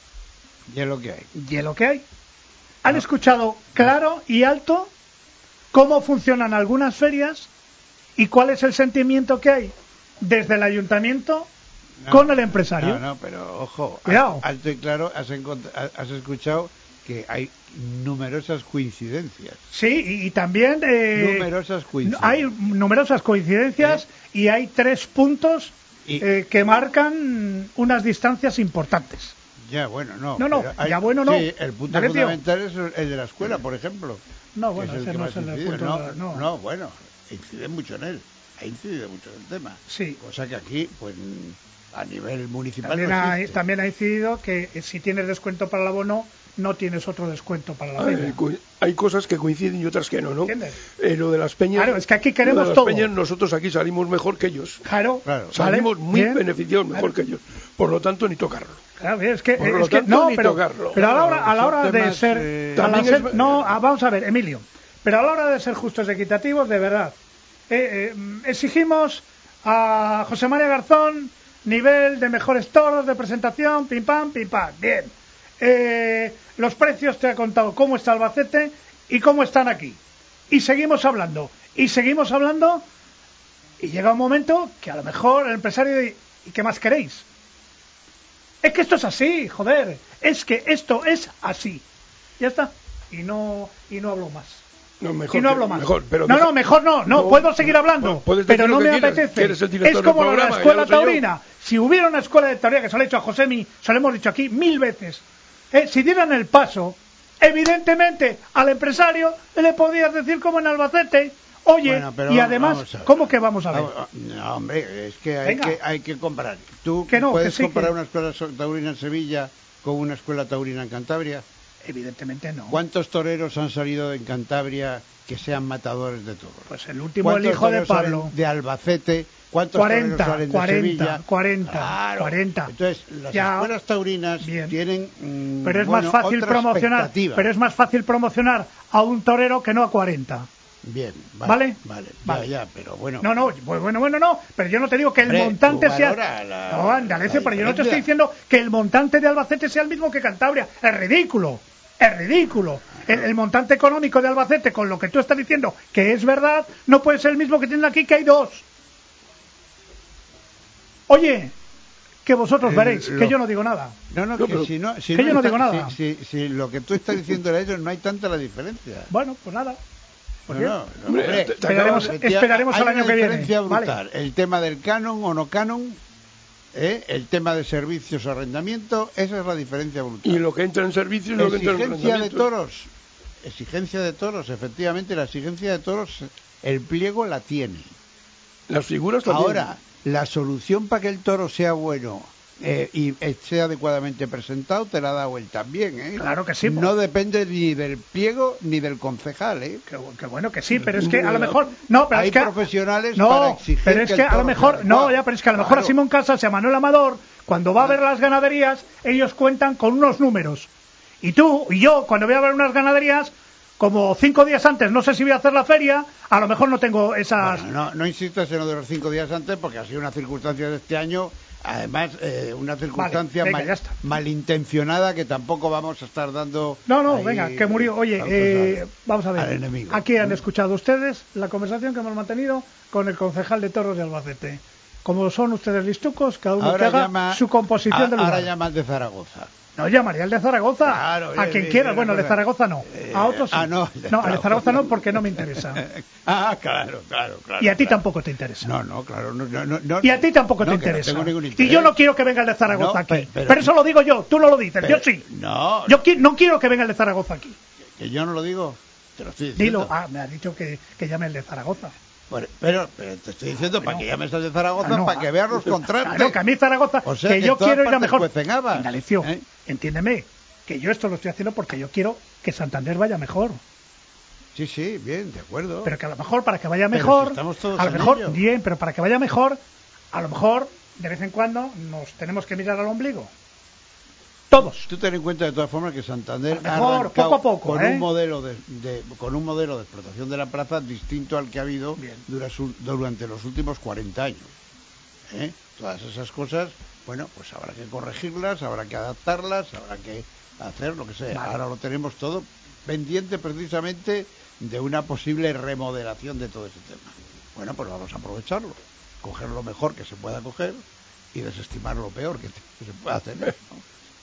Speaker 3: Hielo que hay.
Speaker 2: Hielo que hay. ¿Han no. escuchado claro y alto cómo funcionan algunas ferias y cuál es el sentimiento que hay desde el ayuntamiento no, con el empresario?
Speaker 3: No, no, pero ojo,
Speaker 2: Cuidado.
Speaker 3: Alto y claro, has, has escuchado que hay numerosas coincidencias.
Speaker 2: Sí, y, y también eh,
Speaker 3: numerosas coincidencias.
Speaker 2: Hay numerosas coincidencias ¿Eh? y hay tres puntos y... eh, que marcan unas distancias importantes.
Speaker 3: Ya, bueno, no.
Speaker 2: No, no,
Speaker 3: hay,
Speaker 2: ya bueno, no.
Speaker 3: Sí, el punto Dale, fundamental tío. es el de la escuela, por ejemplo.
Speaker 2: No, bueno, ese no es el punto.
Speaker 3: No,
Speaker 2: de, no.
Speaker 3: no, bueno, incide mucho en él. Ha incidido mucho en el tema.
Speaker 2: Sí.
Speaker 3: Cosa que aquí, pues, a nivel municipal
Speaker 2: también,
Speaker 3: no
Speaker 2: ha, también ha incidido que si tienes descuento para el abono, no tienes otro descuento para la feria.
Speaker 5: Hay, hay cosas que coinciden y otras que no, ¿no?
Speaker 2: ¿Entiendes?
Speaker 5: Eh, lo de las peñas.
Speaker 2: Claro, es que aquí queremos
Speaker 5: lo de las
Speaker 2: todo.
Speaker 5: Peñas, nosotros aquí salimos mejor que ellos.
Speaker 2: Claro,
Speaker 3: claro.
Speaker 5: Salimos
Speaker 2: ¿vale?
Speaker 5: muy
Speaker 2: Bien.
Speaker 5: beneficiados mejor
Speaker 2: claro.
Speaker 5: que ellos. Por lo tanto, ni tocarlo.
Speaker 2: Claro, es que,
Speaker 5: Por
Speaker 2: es
Speaker 5: lo
Speaker 2: que
Speaker 5: tanto,
Speaker 2: no,
Speaker 5: ni
Speaker 2: pero,
Speaker 5: tocarlo.
Speaker 2: pero a la hora, a la hora de
Speaker 3: temas,
Speaker 2: ser,
Speaker 3: eh,
Speaker 2: a la
Speaker 5: también
Speaker 2: ser
Speaker 5: es...
Speaker 2: no, a, vamos a ver, Emilio, pero a la hora de ser justos y equitativos, de verdad, eh, eh, exigimos a José María Garzón nivel de mejores toros, de presentación, pim pam, pim pam, bien. Eh, los precios te ha contado cómo está Albacete y cómo están aquí. Y seguimos hablando, y seguimos hablando, y llega un momento que a lo mejor el empresario dice, ¿y qué más queréis? Es que esto es así, joder, es que esto es así. Ya está, y no y no hablo más.
Speaker 5: No, mejor
Speaker 2: y no
Speaker 5: que,
Speaker 2: hablo más.
Speaker 5: Mejor, pero
Speaker 2: no,
Speaker 5: deja...
Speaker 2: no, mejor no, no, no puedo seguir hablando, pero no me
Speaker 5: quieras,
Speaker 2: apetece.
Speaker 5: Es
Speaker 2: como lo de la escuela taurina.
Speaker 5: Yo.
Speaker 2: Si hubiera una escuela de taurina, que se lo he dicho a Josemi, se lo hemos dicho aquí mil veces, eh, si dieran el paso, evidentemente al empresario le podías decir como en Albacete, oye,
Speaker 3: bueno,
Speaker 2: y además, ¿cómo que vamos a ver?
Speaker 3: No, hombre, es que hay, que hay que comparar. ¿Tú
Speaker 2: que no,
Speaker 3: puedes
Speaker 2: que sí,
Speaker 3: comparar
Speaker 2: que...
Speaker 3: una escuela taurina en Sevilla con una escuela taurina en Cantabria?
Speaker 2: Evidentemente no.
Speaker 3: ¿Cuántos toreros han salido en Cantabria que sean matadores de toros?
Speaker 2: Pues el último, el hijo de Pablo.
Speaker 3: De Albacete. ¿Cuántos
Speaker 2: cuarenta,
Speaker 3: toreros salen
Speaker 2: cuarenta,
Speaker 3: de Sevilla?
Speaker 2: cuarenta,
Speaker 3: claro.
Speaker 2: cuarenta.
Speaker 3: Entonces, las
Speaker 2: ya,
Speaker 3: escuelas taurinas
Speaker 2: bien.
Speaker 3: tienen mmm,
Speaker 2: pero es
Speaker 3: bueno,
Speaker 2: más fácil promocionar, pero es más fácil promocionar a un torero que no a cuarenta.
Speaker 3: Bien, vale,
Speaker 2: ¿vale?
Speaker 3: Vale,
Speaker 2: vale.
Speaker 3: Ya, ya, pero bueno.
Speaker 2: No, no, bueno, bueno, no, pero yo no te digo que el
Speaker 3: Hombre,
Speaker 2: montante sea...
Speaker 3: La,
Speaker 2: no, Andalece, pero yo no te estoy diciendo que el montante de Albacete sea el mismo que Cantabria. Es ridículo, es ridículo. El, el montante económico de Albacete, con lo que tú estás diciendo, que es verdad, no puede ser el mismo que tienen aquí, que hay dos. Oye, que vosotros el, veréis, lo... que yo no digo nada.
Speaker 3: No, no, que, si no, si
Speaker 2: que
Speaker 3: no
Speaker 2: yo no
Speaker 3: está,
Speaker 2: digo nada.
Speaker 3: Si, si, si lo que tú estás diciendo era ellos, no hay tanta la diferencia.
Speaker 2: Bueno, pues nada.
Speaker 3: Pues no, no, no,
Speaker 5: hombre,
Speaker 3: hombre,
Speaker 2: esperaremos, esperaremos al año que viene.
Speaker 3: Hay una diferencia brutal.
Speaker 2: Vale.
Speaker 3: El tema del canon o no canon, ¿eh? El tema de servicios o arrendamiento, esa es la diferencia brutal.
Speaker 5: Y lo que entra en servicios y lo que entra en
Speaker 3: arrendamiento. Exigencia de toros.
Speaker 5: ¿eh?
Speaker 3: Exigencia de toros, efectivamente, la exigencia de toros, el pliego la tiene.
Speaker 5: Las figuras también.
Speaker 3: Ahora, la solución para que el toro sea bueno eh, y sea adecuadamente presentado te la ha dado él también, ¿eh?
Speaker 2: Claro que sí.
Speaker 3: No depende ni del pliego ni del concejal, ¿eh?
Speaker 2: Qué, qué bueno que sí, pero es que a lo mejor no, pero
Speaker 3: hay
Speaker 2: es que,
Speaker 3: profesionales
Speaker 2: no,
Speaker 3: para exigir
Speaker 2: pero es que, que a lo mejor no, ya, pero es que a lo mejor claro. A Simón Casas y a Manuel Amador, cuando va a ver las ganaderías, ellos cuentan con unos números. Y tú y yo, cuando voy a ver unas ganaderías, como cinco días antes no sé si voy a hacer la feria, a lo mejor no tengo esas...
Speaker 3: Bueno, no, no insistas en lo de los cinco días antes, porque ha sido una circunstancia de este año Además, eh, una circunstancia
Speaker 2: Vale, venga,
Speaker 3: mal, malintencionada que tampoco vamos a estar dando.
Speaker 2: No, no, venga, que murió. Oye, eh,
Speaker 3: al,
Speaker 2: vamos a ver.
Speaker 3: al enemigo.
Speaker 2: Aquí han escuchado ustedes la conversación que hemos mantenido con el concejal de Toros de Albacete. Como son ustedes listucos, cada uno
Speaker 3: ahora
Speaker 2: que haga
Speaker 3: llama,
Speaker 2: su composición
Speaker 3: a,
Speaker 2: del lugar.
Speaker 3: Ahora llama el de Zaragoza.
Speaker 2: No, llamaría el de Zaragoza.
Speaker 3: Claro,
Speaker 2: a
Speaker 3: eh,
Speaker 2: quien
Speaker 3: eh,
Speaker 2: quiera.
Speaker 3: eh,
Speaker 2: Bueno, el de Zaragoza no.
Speaker 3: Eh,
Speaker 2: A otros sí.
Speaker 3: Ah, no, el de
Speaker 2: no, el de Zaragoza no, porque no me interesa.
Speaker 3: ah, claro, claro, claro.
Speaker 2: Y a ti
Speaker 3: claro.
Speaker 2: tampoco te interesa.
Speaker 3: No, no, claro. No, no, no,
Speaker 2: y a ti tampoco
Speaker 3: no,
Speaker 2: te
Speaker 3: que
Speaker 2: interesa.
Speaker 3: No tengo ningún interés.
Speaker 2: Y yo no quiero que venga el de Zaragoza
Speaker 3: no,
Speaker 2: aquí.
Speaker 3: Pero,
Speaker 2: pero,
Speaker 3: pero
Speaker 2: eso lo digo yo, tú no lo dices,
Speaker 3: pero,
Speaker 2: yo sí.
Speaker 3: No.
Speaker 2: Yo qui no quiero que venga el de Zaragoza aquí.
Speaker 3: Que yo no lo digo. Te lo estoy diciendo.
Speaker 2: Dilo. Ah, me ha dicho que, que llame el de Zaragoza.
Speaker 3: Pero, pero, pero te estoy diciendo bueno, para que llames al de Zaragoza,
Speaker 2: no,
Speaker 3: para que veas los contratos.
Speaker 2: Claro, que a mí Zaragoza,
Speaker 3: o sea,
Speaker 2: que,
Speaker 3: que
Speaker 2: yo quiero ir a mejor.
Speaker 3: Venga,
Speaker 2: Lección, ¿eh? Entiéndeme, que yo esto lo estoy haciendo porque yo quiero que Santander vaya mejor.
Speaker 3: Sí, sí, bien, de acuerdo.
Speaker 2: Pero que a lo mejor para que vaya mejor,
Speaker 3: si estamos todos
Speaker 2: a lo mejor,
Speaker 3: ello.
Speaker 2: bien, pero para que vaya mejor, a lo mejor de vez en cuando nos tenemos que mirar al ombligo. Todos.
Speaker 3: Tú ten en cuenta de todas formas que Santander
Speaker 2: a lo mejor,
Speaker 3: ha
Speaker 2: poco a poco,
Speaker 3: con
Speaker 2: ¿eh?
Speaker 3: un modelo de, de con un modelo de explotación de la plaza distinto al que ha habido durante, durante los últimos cuarenta años. ¿Eh? Todas esas cosas, bueno, pues habrá que corregirlas, habrá que adaptarlas, habrá que hacer lo que sea. Vale. Ahora lo tenemos todo pendiente precisamente de una posible remodelación de todo ese tema. Bueno, pues vamos a aprovecharlo, coger lo mejor que se pueda coger y desestimar lo peor que, que se pueda tener, ¿no?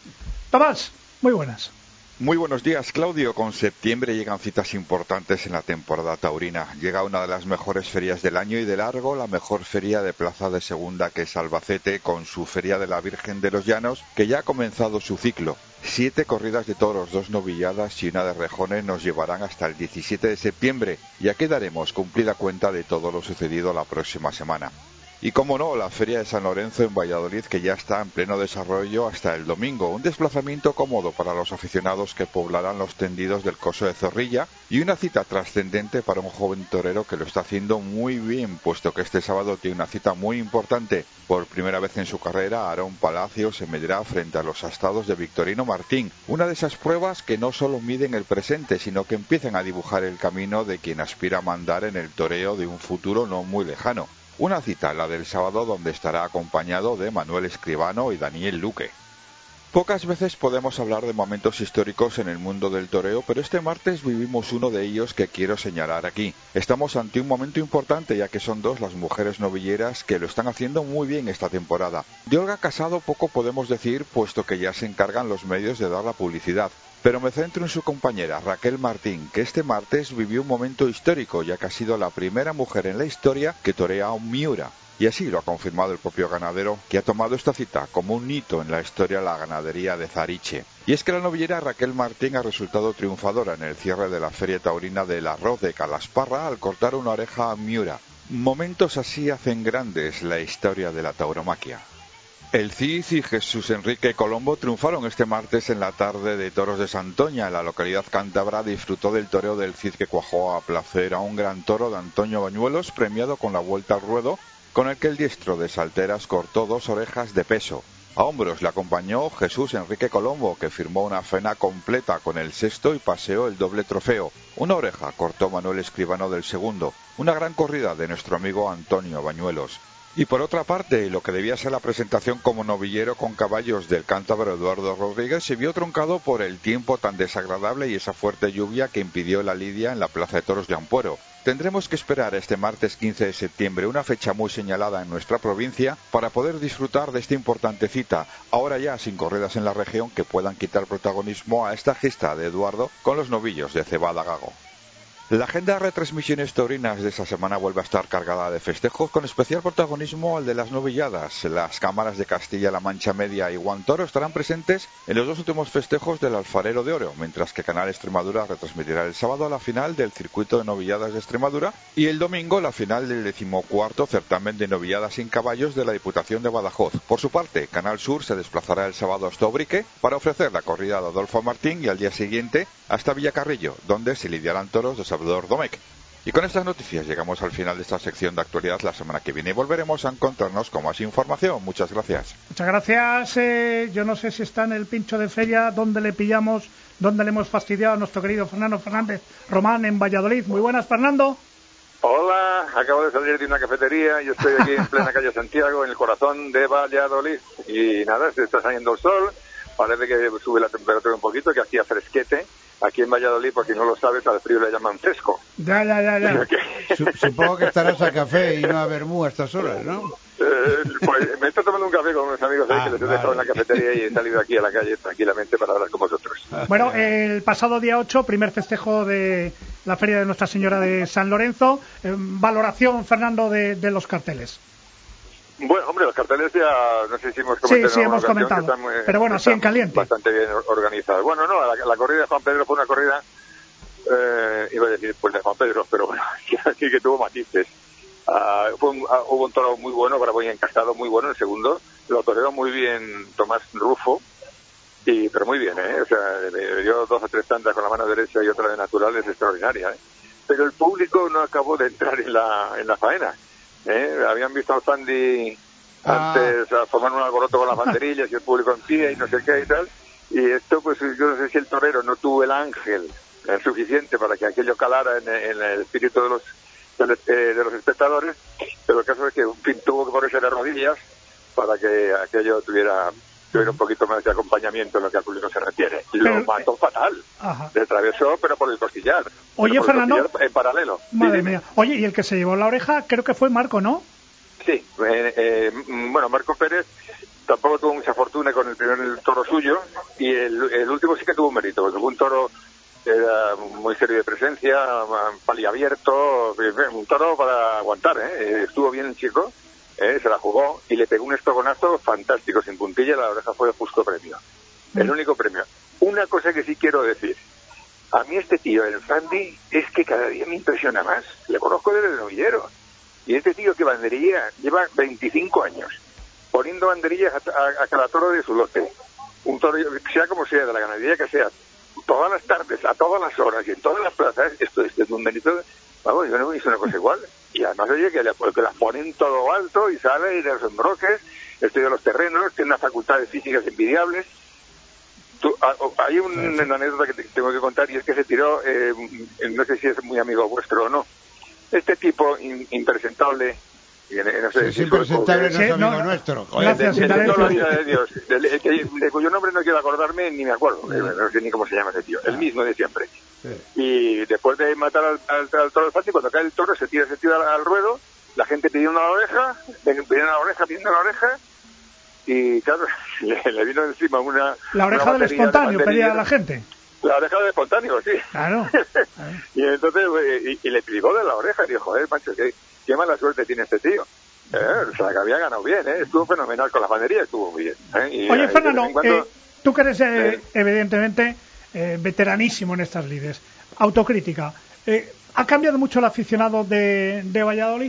Speaker 2: Tomás, muy buenas.
Speaker 6: Muy buenos días, Claudio. Con septiembre llegan citas importantes en la temporada taurina. Llega una de las mejores ferias del año y de largo, la mejor feria de Plaza de Segunda, que es Albacete, con su Feria de la Virgen de los Llanos, que ya ha comenzado su ciclo. Siete corridas de toros, dos novilladas y una de rejones nos llevarán hasta el diecisiete de septiembre, y aquí daremos cumplida cuenta de todo lo sucedido la próxima semana. Y como no, la Feria de San Lorenzo en Valladolid, que ya está en pleno desarrollo hasta el domingo. Un desplazamiento cómodo para los aficionados que poblarán los tendidos del Coso de Zorrilla y una cita trascendente para un joven torero que lo está haciendo muy bien, puesto que este sábado tiene una cita muy importante. Por primera vez en su carrera, Aarón Palacio se medirá frente a los astados de Victorino Martín. Una de esas pruebas que no solo miden el presente, sino que empiezan a dibujar el camino de quien aspira a mandar en el toreo de un futuro no muy lejano. Una cita, la del sábado, donde estará acompañado de Manuel Escribano y Daniel Luque. Pocas veces podemos hablar de momentos históricos en el mundo del toreo, pero este martes vivimos uno de ellos que quiero señalar aquí. Estamos ante un momento importante, ya que son dos las mujeres novilleras que lo están haciendo muy bien esta temporada. De Olga Casado poco podemos decir, puesto que ya se encargan los medios de dar la publicidad. Pero me centro en su compañera, Raquel Martín, que este martes vivió un momento histórico, ya que ha sido la primera mujer en la historia que torea a un Miura. Y así lo ha confirmado el propio ganadero, que ha tomado esta cita como un hito en la historia de la ganadería de Zariche. Y es que la novillera Raquel Martín ha resultado triunfadora en el cierre de la Feria Taurina del Arroz de Calasparra al cortar una oreja a Miura. Momentos así hacen grandes la historia de la tauromaquia. El Cid y Jesús Enrique Colombo triunfaron este martes en la tarde de Toros de Santoña. La localidad cántabra disfrutó del toreo del Cid, que cuajó a placer a un gran toro de Antonio Bañuelos, premiado con la vuelta al ruedo, con el que el diestro de Salteras cortó dos orejas de peso. A hombros le acompañó Jesús Enrique Colombo, que firmó una faena completa con el sexto y paseó el doble trofeo. Una oreja cortó Manuel Escribano del segundo. Una gran corrida de nuestro amigo Antonio Bañuelos. Y por otra parte, lo que debía ser la presentación como novillero con caballos del cántabro Eduardo Rodríguez se vio truncado por el tiempo tan desagradable y esa fuerte lluvia que impidió la lidia en la Plaza de Toros de Ampuero. Tendremos que esperar este martes quince de septiembre, una fecha muy señalada en nuestra provincia, para poder disfrutar de esta importante cita, ahora ya sin corridas en la región que puedan quitar protagonismo a esta gesta de Eduardo con los novillos de Cebada Gago. La agenda de retransmisiones taurinas de esta semana vuelve a estar cargada de festejos, con especial protagonismo al de las novilladas. Las cámaras de Castilla-La Mancha Media y Guantoro estarán presentes en los dos últimos festejos del Alfarero de Oro, mientras que Canal Extremadura retransmitirá el sábado la final del circuito de novilladas de Extremadura y el domingo la final del decimocuarto certamen de novilladas sin caballos de la Diputación de Badajoz. Por su parte, Canal Sur se desplazará el sábado hasta Ubrique para ofrecer la corrida de Adolfo Martín y al día siguiente hasta Villacarrillo, donde se lidiarán toros de Salvador Domecq. Y con estas noticias llegamos al final de esta sección de actualidad. La semana que viene volveremos a encontrarnos con más información. Muchas gracias.
Speaker 2: Muchas gracias. Eh, yo no sé si está en el pincho de feria, donde le pillamos, donde le hemos fastidiado a nuestro querido Fernando Fernández Román en Valladolid. Muy buenas, Fernando.
Speaker 7: Hola, acabo de salir de una cafetería y estoy aquí en plena calle Santiago, en el corazón de Valladolid. Y nada, se está saliendo el sol, parece que sube la temperatura un poquito, que hacía fresquete. Aquí en Valladolid, por quien no lo sabe, al frío le llaman fresco.
Speaker 2: Ya, ya, ya, ya.
Speaker 3: Supongo que estarás a café y no a vermú a estas horas, ¿no?
Speaker 7: Eh, pues me estoy tomando un café con unos amigos ahí
Speaker 3: ah,
Speaker 7: que les he
Speaker 3: vale.
Speaker 7: dejado en la cafetería y he salido aquí a la calle tranquilamente para hablar con vosotros.
Speaker 2: Bueno, el pasado día ocho, primer festejo de la Feria de Nuestra Señora de San Lorenzo. Eh, valoración, Fernando, de, de los carteles.
Speaker 7: Bueno, hombre, los carteles ya, no sé si hemos comentado.
Speaker 2: Sí, sí, hemos
Speaker 7: ocasión,
Speaker 2: comentado.
Speaker 7: Están, muy,
Speaker 2: pero bueno, sí, en caliente.
Speaker 7: Bastante bien organizados. Bueno, no, la, la corrida de Juan Pedro fue una corrida, eh, iba a decir, pues de Juan Pedro, pero bueno, sí que tuvo matices. Uh, fue un, uh, hubo un toro muy bueno, bravo y encastado, muy bueno el segundo. Lo toreó muy bien Tomás Rufo, y pero muy bien, ¿eh? O sea, le dio dos o tres tandas con la mano derecha y otra de natural, es extraordinaria, ¿eh? Pero el público no acabó de entrar en la, en la faena. ¿Eh? Habían visto al Fandi
Speaker 3: ah.
Speaker 7: antes a formar un alboroto con las banderillas y el público en pie y no sé qué y tal, y esto pues yo no sé si el torero no tuvo el ángel eh, suficiente para que aquello calara en, en el espíritu de los de, eh, de los espectadores, pero el caso es que en fin, tuvo que ponerse de rodillas para que aquello tuviera tuviera un poquito más de acompañamiento en lo que al público se refiere. Lo
Speaker 2: pero,
Speaker 7: mató fatal,
Speaker 2: ajá.
Speaker 7: le atravesó pero por el costillar.
Speaker 2: Oye,
Speaker 7: por
Speaker 2: Fernando,
Speaker 7: el costillar en paralelo.
Speaker 2: Madre
Speaker 7: sí,
Speaker 2: mía. Oye, y el que se llevó la oreja creo que fue Marco, ¿no?
Speaker 7: Sí, eh, eh, bueno, Marco Pérez tampoco tuvo mucha fortuna con el primer el toro suyo, y el, el último sí que tuvo un mérito, porque fue un toro era muy serio de presencia, paliabierto, un toro para aguantar, ¿eh? Estuvo bien el chico, ¿eh? Se la jugó y le pegó un estogonazo fantástico, sin puntilla, la oreja fue justo premio, el único premio. Una cosa que sí quiero decir, a mí este tío, el Fandi, es que cada día me impresiona más, le conozco desde el novillero. Y este tío que banderilla lleva veinticinco años poniendo banderillas a, a, a cada toro de su lote. Un toro, sea como sea, de la ganadería que sea, todas las tardes, a todas las horas y en todas las plazas, esto, esto es un mérito. Vamos, yo no hice una cosa igual. Y además, oye, que, le, que las ponen todo alto y sale y de los embroques, estudia los terrenos, tiene unas facultades físicas envidiables. Tú, a, a, hay un, sí, sí. una anécdota que te, tengo que contar, y es que se tiró, eh, no sé si es muy amigo vuestro o no. Este tipo in, impresentable, no sé,
Speaker 3: sí, si impresentable no es amigo
Speaker 2: no,
Speaker 3: nuestro.
Speaker 2: Gracias,
Speaker 7: de, de, de, la vida de Dios, de, de, de, de cuyo nombre no quiero acordarme ni me acuerdo, sí. No sé ni cómo se llama ese tío, el mismo de siempre. Sí. Y después de matar al, al, al toro del Fandi, cuando cae el toro se tira, se tira al, al ruedo, la gente pidiendo la oreja, pidiendo la oreja, pidiendo la oreja, y claro, le, le vino encima una...
Speaker 2: La oreja
Speaker 7: una
Speaker 2: del espontáneo de pedía a la gente.
Speaker 7: La oreja del espontáneo, sí.
Speaker 2: Claro.
Speaker 7: Y entonces, y, y le privó de la oreja, y dijo, joder, macho, qué, qué mala suerte tiene este tío. Eh, o sea, que había ganado bien, ¿eh? Estuvo fenomenal con las banderillas, estuvo muy bien. ¿eh? Y,
Speaker 2: Oye, Fernando, cuando... eh, tú que eres, eh, eh, evidentemente, eh, veteranísimo en estas lides, autocrítica, eh, ¿ha cambiado mucho el aficionado de, de Valladolid?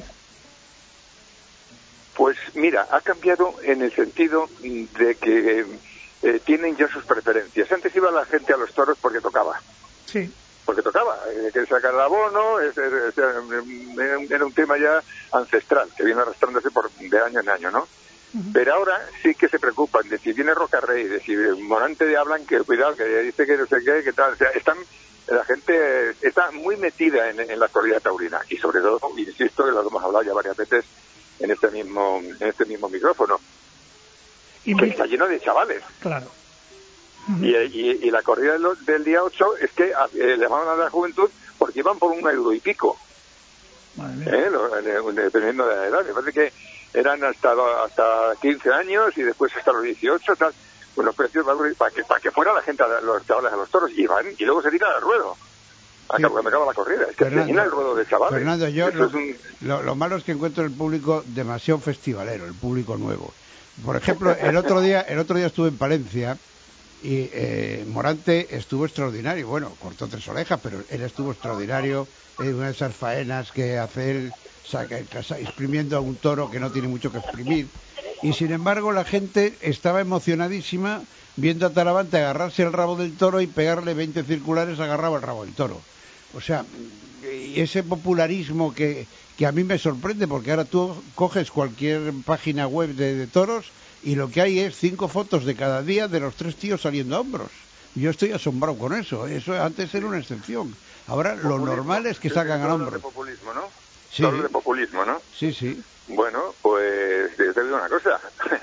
Speaker 7: Pues mira, ha cambiado en el sentido de que... Eh, Eh, tienen ya sus preferencias. Antes iba la gente a los toros porque tocaba.
Speaker 2: Sí.
Speaker 7: Porque tocaba. Eh, que sacar el abono, es, es, es, era, un, era un tema ya ancestral, que viene arrastrándose por de año en año, ¿no? Uh-huh. Pero ahora sí que se preocupan de si viene Rocarrey, de si Morante de hablan, que cuidado, que dice que no sé qué, que tal. O sea, están, la gente está muy metida en, en la corrida taurina. Y sobre todo, insisto, que lo hemos hablado ya varias veces en este mismo, en este mismo micrófono. Que está lleno de chavales.
Speaker 2: Claro.
Speaker 7: Uh-huh. Y, y, y la corrida del, del día ocho es que eh, le llaman a la juventud porque iban por un euro y pico. ¿Eh? Lo, eh, dependiendo de la edad. Me parece que eran hasta, hasta quince años y después hasta los dieciocho. Tal. Pues los precios para que, para que fuera la gente, a los chavales a los toros, iban y luego se tiran al ruedo. Acá, me acaba la corrida. Es que Fernando, se llena el ruedo de chavales.
Speaker 3: Fernando, yo lo,
Speaker 7: es un...
Speaker 3: lo, lo malo es que encuentro el público demasiado festivalero, el público nuevo. Por ejemplo, el otro día el otro día estuve en Palencia y eh, Morante estuvo extraordinario. Bueno, cortó tres orejas, pero él estuvo extraordinario en una de esas faenas que hace él, saca, exprimiendo a un toro que no tiene mucho que exprimir. Y sin embargo, la gente estaba emocionadísima viendo a Talavante agarrarse el rabo del toro y pegarle veinte circulares agarrado el rabo del toro. O sea, y ese popularismo que... que a mí me sorprende, porque ahora tú coges cualquier página web de, de toros y lo que hay es cinco fotos de cada día de los tres tíos saliendo a hombros. Yo estoy asombrado con eso. Eso antes era una excepción. Ahora populismo. Lo normal es que salgan a hombros.
Speaker 7: Populismo, ¿no?
Speaker 3: Sí.
Speaker 7: Toros de populismo, ¿no?
Speaker 3: Sí, sí.
Speaker 7: Bueno, pues te digo una cosa.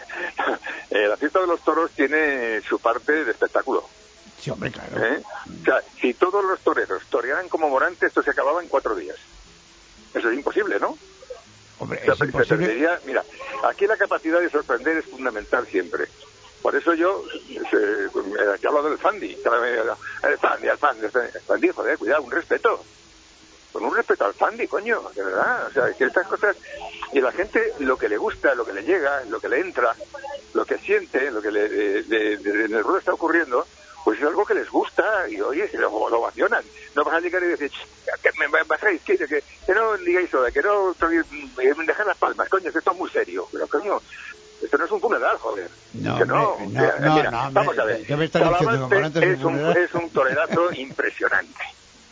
Speaker 7: eh, la fiesta de los toros tiene su parte de espectáculo.
Speaker 3: Sí, hombre, claro.
Speaker 7: ¿Eh? O sea, si todos los toreros torearan como Morante, esto se acababa en cuatro días. Eso es imposible, ¿no?
Speaker 3: Hombre,
Speaker 7: O sea,
Speaker 3: es
Speaker 7: se
Speaker 3: imposible.
Speaker 7: perdería- mira, aquí la capacidad de sorprender es fundamental siempre. Por eso yo, se, he hablado del Fandi, el Fandi, el Fandi, el Fandi, joder, cuidado, un respeto. Con un respeto al Fandi, coño, de verdad. O sea, que estas cosas, y la gente lo que le gusta, lo que le llega, lo que le entra, lo que siente, lo que le, de, de, de- en el ruedo está ocurriendo, pues es algo que les gusta y oye, se lo, lo ovacionan. No vas a llegar y decir, "Ch, que me bajáis, que, que, que no digáis eso, que no dejar las palmas, coño, que esto es muy serio. Pero coño, esto no es un funeral, joder.
Speaker 3: No,
Speaker 7: Que no,
Speaker 3: hombre,
Speaker 7: que-
Speaker 3: no, no,
Speaker 7: mira,
Speaker 3: no, hombre,
Speaker 7: vamos a ver.
Speaker 3: ¿qué me estás diciendo?
Speaker 7: Talavante
Speaker 3: Como antes de
Speaker 7: es un,
Speaker 3: funeral.
Speaker 7: es un torerazo impresionante.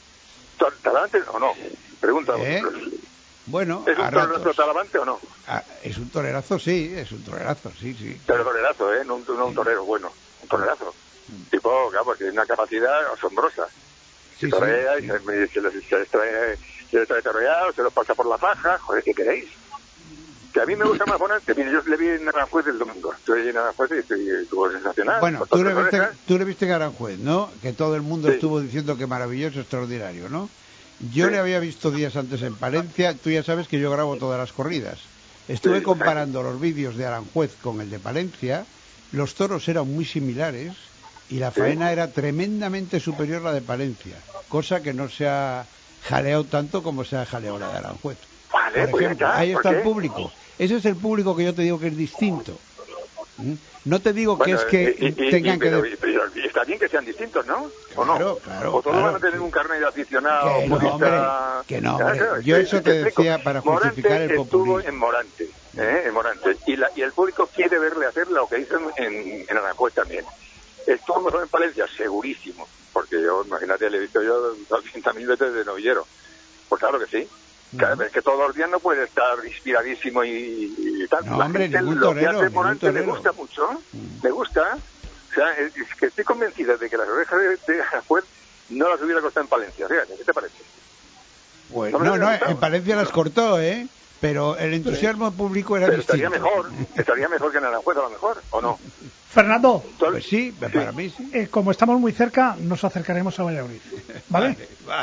Speaker 7: Tor- ¿Talavante o no? Pregunta.
Speaker 3: ¿Eh? Bueno,
Speaker 7: ¿Es
Speaker 3: a
Speaker 7: un torerazo
Speaker 3: ratos.
Speaker 7: Talavante o no?
Speaker 3: Ah, es un torerazo, sí, es un torerazo, sí, sí.
Speaker 7: Pero torerazo, ¿eh? No un, no un torero bueno. Un torerazo. Tipo, claro, porque tiene una capacidad asombrosa.
Speaker 3: Sí,
Speaker 7: Se torea
Speaker 3: sí,
Speaker 7: y
Speaker 3: sí.
Speaker 7: se, se, les- se les trae, se les trae toreado, se los pasa por la faja. Joder, ¿qué queréis? Que a mí me gusta más Bonante. Mire, yo le vi en Aranjuez el domingo. Estoy en Aranjuez y estoy, estuvo sensacional.
Speaker 3: Bueno,
Speaker 7: Con
Speaker 3: tú
Speaker 7: todas
Speaker 3: le,
Speaker 7: las
Speaker 3: viste,
Speaker 7: orejas.
Speaker 3: tú le viste en Aranjuez, ¿no? Que todo el mundo
Speaker 7: Sí.
Speaker 3: estuvo diciendo que maravilloso, extraordinario, ¿no? Yo
Speaker 7: Sí.
Speaker 3: le había visto días antes en Palencia. Tú ya sabes que yo grabo todas las corridas. Estuve
Speaker 7: Sí,
Speaker 3: comparando los vídeos de Aranjuez con el de Palencia. Los toros eran muy similares y la
Speaker 7: Sí.
Speaker 3: faena era tremendamente superior a la de Palencia, cosa que no se ha jaleado tanto como se ha jaleado la de Aranjuez.
Speaker 7: Vale,
Speaker 3: Por
Speaker 7: pues ya
Speaker 3: ejemplo,
Speaker 7: está,
Speaker 3: ahí
Speaker 7: ¿por
Speaker 3: está el
Speaker 7: qué?
Speaker 3: público. Ese es el público que yo te digo que es distinto. ¿Mm? No te digo
Speaker 7: Bueno,
Speaker 3: que es que
Speaker 7: y- y- y-
Speaker 3: tengan
Speaker 7: y-
Speaker 3: que...
Speaker 7: pero,
Speaker 3: de-
Speaker 7: y- pero- y está bien que sean distintos, ¿no? ¿O no?
Speaker 3: Claro, claro,
Speaker 7: O todos
Speaker 3: claro,
Speaker 7: van a tener
Speaker 3: sí.
Speaker 7: un carnet de aficionado.
Speaker 3: Que no,
Speaker 7: purista.
Speaker 3: hombre, que no, hombre.
Speaker 7: Claro,
Speaker 3: Yo
Speaker 7: sí,
Speaker 3: eso
Speaker 7: sí,
Speaker 3: te
Speaker 7: explico.
Speaker 3: decía para justificar
Speaker 7: Morante
Speaker 3: el populismo.
Speaker 7: estuvo en Morante, ¿eh? en Morante. Y, la, y el público quiere verle hacer lo que hizo en, en, en Aranjuez también. Estuvo mejor en Palencia, segurísimo. Porque yo, imagínate, le he visto yo doscientas mil veces de novillero. Pues claro que sí. Claro, es que todos los días no puede estar inspiradísimo y, y tal.
Speaker 3: No,
Speaker 7: La
Speaker 3: hombre,
Speaker 7: gente
Speaker 3: ningún
Speaker 7: lo
Speaker 3: torero,
Speaker 7: que hace
Speaker 3: ningún
Speaker 7: Morante le
Speaker 3: torero.
Speaker 7: gusta mucho, le gusta. O sea, es, es que estoy convencida de que las orejas de, de Aranjuez no las hubiera costado en Palencia. Fíjate, ¿qué te parece?
Speaker 3: Pues,
Speaker 7: No me
Speaker 3: no,
Speaker 7: hubiera
Speaker 3: no,
Speaker 7: gustado.
Speaker 3: en Palencia las cortó, ¿eh? Pero el entusiasmo público era
Speaker 7: Pero
Speaker 3: distinto.
Speaker 7: estaría mejor, estaría mejor que en Aranjuez a lo mejor, ¿o no?
Speaker 2: Fernando,
Speaker 3: Pues sí, para mí sí.
Speaker 2: eh, como estamos muy cerca, nos acercaremos a Valladolid. ¿Vale?
Speaker 3: Vale, vale.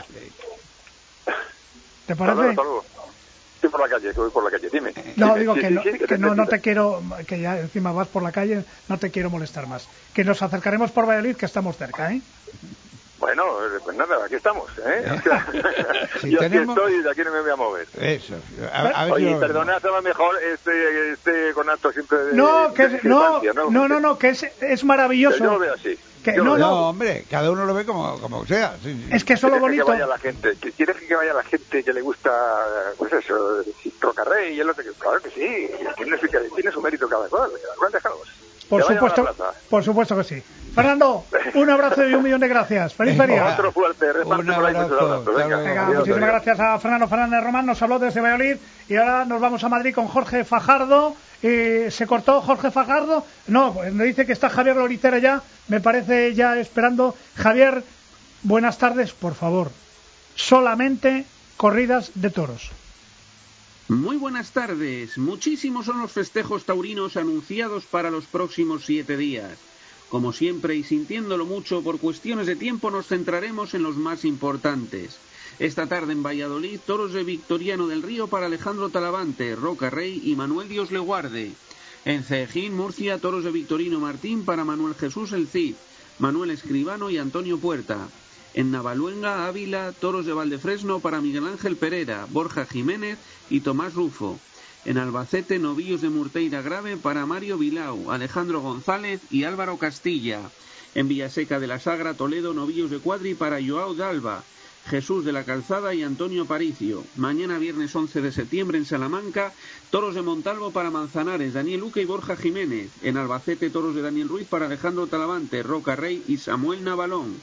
Speaker 2: ¿Te
Speaker 7: Hasta luego,
Speaker 2: parece?
Speaker 7: hasta luego. Estoy por la calle, que voy por la calle, dime.
Speaker 2: No,
Speaker 7: Dime,
Speaker 2: digo
Speaker 7: sí,
Speaker 2: que,
Speaker 7: sí,
Speaker 2: no,
Speaker 7: sí,
Speaker 2: que
Speaker 7: te
Speaker 2: no, no
Speaker 7: necesito.
Speaker 2: te quiero, que ya encima vas por la calle, no te quiero molestar más. Que nos acercaremos por Valladolid, que estamos cerca, ¿eh?
Speaker 7: Bueno, eh, pues nada, aquí estamos, ¿eh? O sea,
Speaker 3: Si
Speaker 7: yo
Speaker 3: tenemos-
Speaker 7: aquí estoy y de aquí no me voy a mover.
Speaker 3: Eso. A, a ver si
Speaker 7: Oye,
Speaker 3: lo
Speaker 7: perdonad a lo mejor este, este conato siempre de
Speaker 2: No, que
Speaker 7: de
Speaker 2: es, no,
Speaker 7: discrepancia,
Speaker 2: no, no, no, que es, es maravilloso.
Speaker 7: Yo lo veo así.
Speaker 2: Que
Speaker 7: Yo lo
Speaker 2: no,
Speaker 7: veo.
Speaker 3: No,
Speaker 2: no,
Speaker 3: hombre, cada uno lo ve como, como sea. Sí, sí.
Speaker 2: es que eso es lo
Speaker 7: Quieres
Speaker 2: bonito.
Speaker 7: que vaya la gente, que quieres que vaya la gente que le gusta, pues eso, Rocarrey y el otro, que claro que sí, tiene su, tiene su mérito cada cual, cada cual déjalos.
Speaker 2: Por
Speaker 7: Que vayan a la
Speaker 2: supuesto,
Speaker 7: plaza.
Speaker 2: por supuesto que sí. Fernando, un abrazo y un millón de gracias. Feliz
Speaker 3: Venga.
Speaker 2: feria.
Speaker 7: Otro fuerte, reparte
Speaker 3: Un
Speaker 7: por ahí muchos
Speaker 3: abrazo,
Speaker 7: abrazos.
Speaker 3: hasta
Speaker 7: Venga,
Speaker 3: luego.
Speaker 2: Venga,
Speaker 7: adiós,
Speaker 2: muchísimas
Speaker 7: adiós.
Speaker 2: gracias a Fernando Fernández Román, nos habló desde Valladolid y ahora nos vamos a Madrid con Jorge Fajardo. Eh, ¿Se cortó Jorge Fajardo? No, pues me dice que está Javier Loricera ya, me parece ya esperando. Javier, buenas tardes, por favor. Solamente corridas de toros.
Speaker 8: Muy buenas tardes. Muchísimos son los festejos taurinos anunciados para los próximos siete días. Como siempre y sintiéndolo mucho, por cuestiones de tiempo nos centraremos en los más importantes. Esta tarde en Valladolid, toros de Victoriano del Río para Alejandro Talavante, Roca Rey y Manuel Dios le guarde. En Cejín, Murcia, toros de Victorino Martín para Manuel Jesús el Cid, Manuel Escribano y Antonio Puerta. En Navaluenga, Ávila, toros de Valdefresno para Miguel Ángel Pereira, Borja Jiménez y Tomás Rufo. En Albacete, novillos de Murteira Grave para Mario Vilau, Alejandro González y Álvaro Castilla. En Villaseca de la Sagra, Toledo, novillos de Cuadri para Joao Dalva, Jesús de la Calzada y Antonio Paricio. Mañana viernes once de septiembre en Salamanca, toros de Montalvo para Manzanares, Daniel Luque y Borja Jiménez. En Albacete, toros de Daniel Ruiz para Alejandro Talavante, Roca Rey y Samuel Navalón.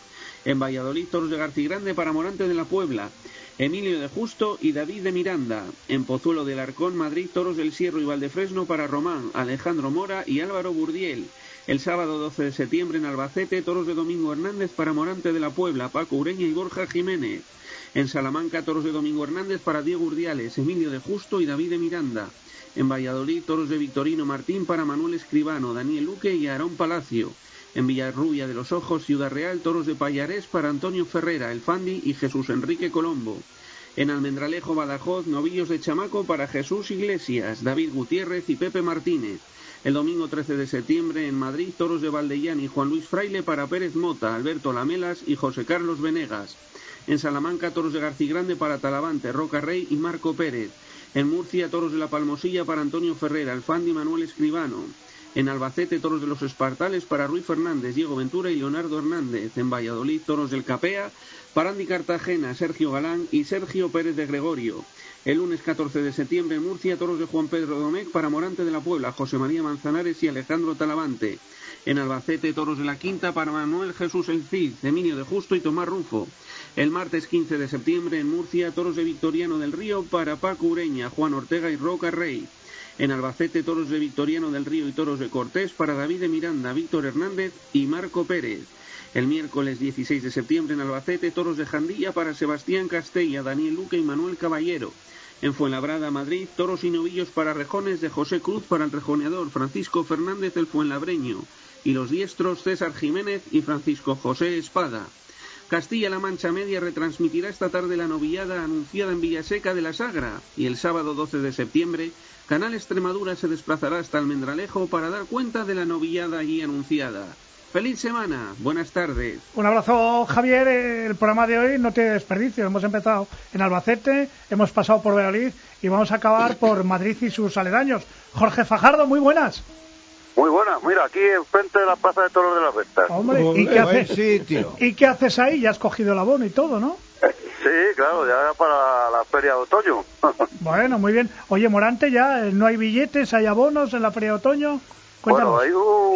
Speaker 8: En Valladolid, toros de Garcigrande para Morante de la Puebla, Emilio de Justo y David de Miranda. En Pozuelo del Arcón, Madrid, toros del Sierro y Valdefresno para Román, Alejandro Mora y Álvaro Burdiel. El sábado doce de septiembre en Albacete, toros de Domingo Hernández para Morante de la Puebla, Paco Ureña y Borja Jiménez. En Salamanca, toros de Domingo Hernández para Diego Urdiales, Emilio de Justo y David de Miranda. En Valladolid, toros de Victorino Martín para Manuel Escribano, Daniel Luque y Aarón Palacio. En Villarrubia de los Ojos, Ciudad Real, toros de Payarés para Antonio Ferrera, El Fandi y Jesús Enrique Colombo. En Almendralejo, Badajoz, novillos de Chamaco para Jesús Iglesias, David Gutiérrez y Pepe Martínez. El domingo trece de septiembre en Madrid, toros de Valdellán y Juan Luis Fraile para Pérez Mota, Alberto Lamelas y José Carlos Venegas. En Salamanca, toros de Garcigrande para Talavante, Roca Rey y Marco Pérez. En Murcia, toros de la Palmosilla para Antonio Ferrera, El Fandi y Manuel Escribano. En Albacete, toros de los Espartales para Ruy Fernández, Diego Ventura y Leonardo Hernández. En Valladolid, toros del Capea para Andy Cartagena, Sergio Galán y Sergio Pérez de Gregorio. El lunes catorce de septiembre en Murcia, toros de Juan Pedro Domecq para Morante de la Puebla, José María Manzanares y Alejandro Talavante. En Albacete, toros de la Quinta para Manuel Jesús El Cid, Emilio de Justo y Tomás Rufo. El martes quince de septiembre en Murcia, toros de Victoriano del Río para Paco Ureña, Juan Ortega y Roca Rey. En Albacete, toros de Victoriano del Río y toros de Cortés para David de Miranda, Víctor Hernández y Marco Pérez. El miércoles dieciséis de septiembre en Albacete, toros de Jandilla para Sebastián Castella, Daniel Luque y Manuel Caballero. En Fuenlabrada, Madrid, toros y novillos para rejones de José Cruz para el rejoneador Francisco Fernández el Fuenlabreño y los diestros César Jiménez y Francisco José Espada. Castilla-La Mancha Media retransmitirá esta tarde la novillada anunciada en Villaseca de la Sagra y el sábado doce de septiembre Canal Extremadura se desplazará hasta Almendralejo para dar cuenta de la novillada allí anunciada. ¡Feliz semana! Buenas tardes.
Speaker 2: Un abrazo, Javier. El programa de hoy no tiene desperdicio. Hemos empezado en Albacete, hemos pasado por Valladolid y vamos a acabar por Madrid y sus aledaños. Jorge Fajardo, muy buenas.
Speaker 9: Muy buenas. Mira, aquí enfrente de la Plaza de Toros de las Ventas.
Speaker 2: Hombre, ¿y qué haces? Sí, tío. ¿Y qué haces ahí? Ya has cogido el abono y todo, ¿no?
Speaker 9: Sí, claro, ya para la feria de otoño.
Speaker 2: Bueno, muy bien. Oye, Morante, ya no hay billetes, hay abonos en la feria de otoño. Cuéntanos.
Speaker 9: Bueno, hay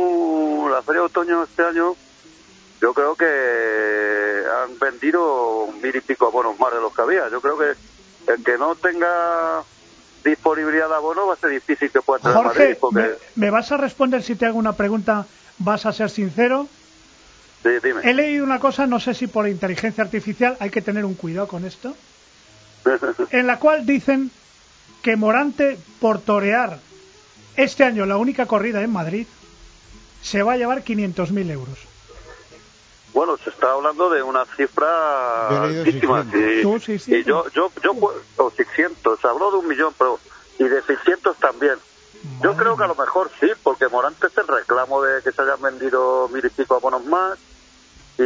Speaker 9: un... la feria de otoño este año, yo creo que han vendido mil y pico abonos más de los que había. Yo creo que el que no tenga disponibilidad de abono va a ser difícil que pueda entrar a Madrid. Porque...
Speaker 2: ¿me, ¿me vas a responder si te hago una pregunta? ¿Vas a ser sincero?
Speaker 9: Sí, dime.
Speaker 2: He leído una cosa, no sé si por inteligencia artificial, hay que tener un cuidado con esto, en la cual dicen que Morante, por torear este año la única corrida en Madrid, se va a llevar quinientos mil euros.
Speaker 9: Bueno, se está hablando de una cifra altísima. Y,
Speaker 2: ¿Tú, seiscientos?
Speaker 9: y yo, yo, yo, o seiscientos, se habló de un millón, pero y de seiscientos también. Madre. Yo creo que a lo mejor sí, porque Morante es el reclamo de que se hayan vendido mil y pico abonos más. Y,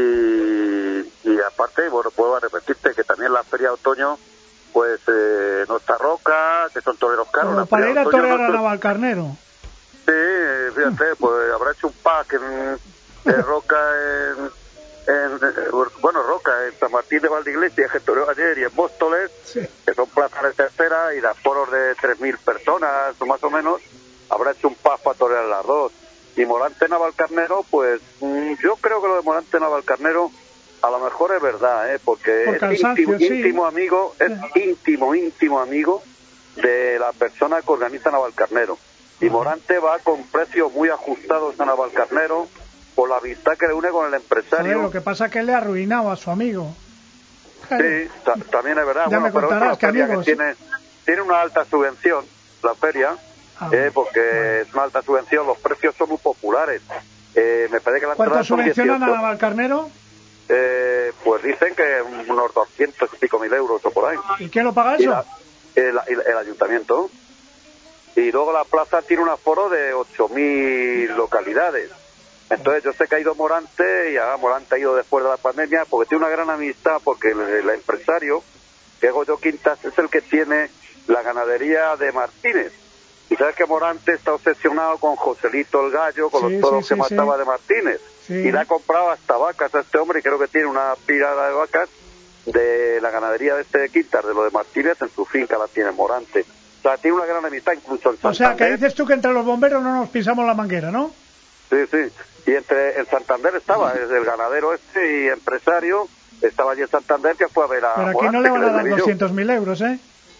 Speaker 9: y aparte, bueno, puedo repetirte que también la feria de otoño, pues eh, no está Roca, que son toreros caros.
Speaker 2: Como para ir a torear no a Navalcarnero.
Speaker 9: Sí, fíjate, pues habrá hecho un pack en, de Roca en, en, bueno, Roca en San Martín de Valdeiglesias, que toreó ayer, y en Móstoles, sí, que son plazas de tercera y de aforos de tres mil personas, o más o menos, habrá hecho un pack para torear las dos. Y Morante Navalcarnero, pues mmm, yo creo que lo de Morante Navalcarnero a lo mejor es verdad, ¿eh? Porque Por es cansancio, íntimo, sí. íntimo amigo, es sí. íntimo, íntimo amigo de la persona que organiza Navalcarnero. Y Morante va con precios muy ajustados a Navalcarnero por la amistad que le une con el empresario.
Speaker 2: Joder, lo que pasa es que le ha arruinado a su amigo.
Speaker 9: Claro. Sí, ta también es verdad.
Speaker 2: Ya
Speaker 9: bueno,
Speaker 2: me contarás
Speaker 9: pero
Speaker 2: que amigos...
Speaker 9: que tiene, tiene una alta subvención, la feria. Ah, eh, porque bueno. es una alta subvención, los precios son muy populares. Eh, me parece que la
Speaker 2: ¿Cuánto subvencionan a Navalcarnero?
Speaker 9: Eh, pues dicen que unos doscientos y pico mil euros o por ahí.
Speaker 2: ¿Y quién lo paga eso?
Speaker 9: Y la, el, el, el ayuntamiento. Y luego la plaza tiene un aforo de ocho mil localidades. Entonces yo sé que ha ido Morante, y ah, Morante ha ido después de la pandemia, porque tiene una gran amistad, porque el, el empresario, que es Goyo Quintas, es el que tiene la ganadería de Martínez. Y sabes que Morante está obsesionado con Joselito el Gallo, con sí, los toros sí, que sí, mataba sí. de Martínez. Sí. Y le ha comprado hasta vacas a este hombre, y creo que tiene una pirada de vacas de la ganadería de este de Quintas, de lo de Martínez, en su finca la tiene Morante. O sea, tiene una gran amistad incluso en Santander.
Speaker 2: O sea, que dices tú que entre los bomberos no nos pisamos la manguera, ¿no?
Speaker 9: Sí, sí. Y entre el Santander estaba, el, el ganadero este y empresario, estaba allí en Santander que fue a ver a
Speaker 2: Pero aquí
Speaker 9: Morante,
Speaker 2: no le van
Speaker 9: que
Speaker 2: a dar
Speaker 9: vi yo.
Speaker 2: doscientos mil euros, ¿eh?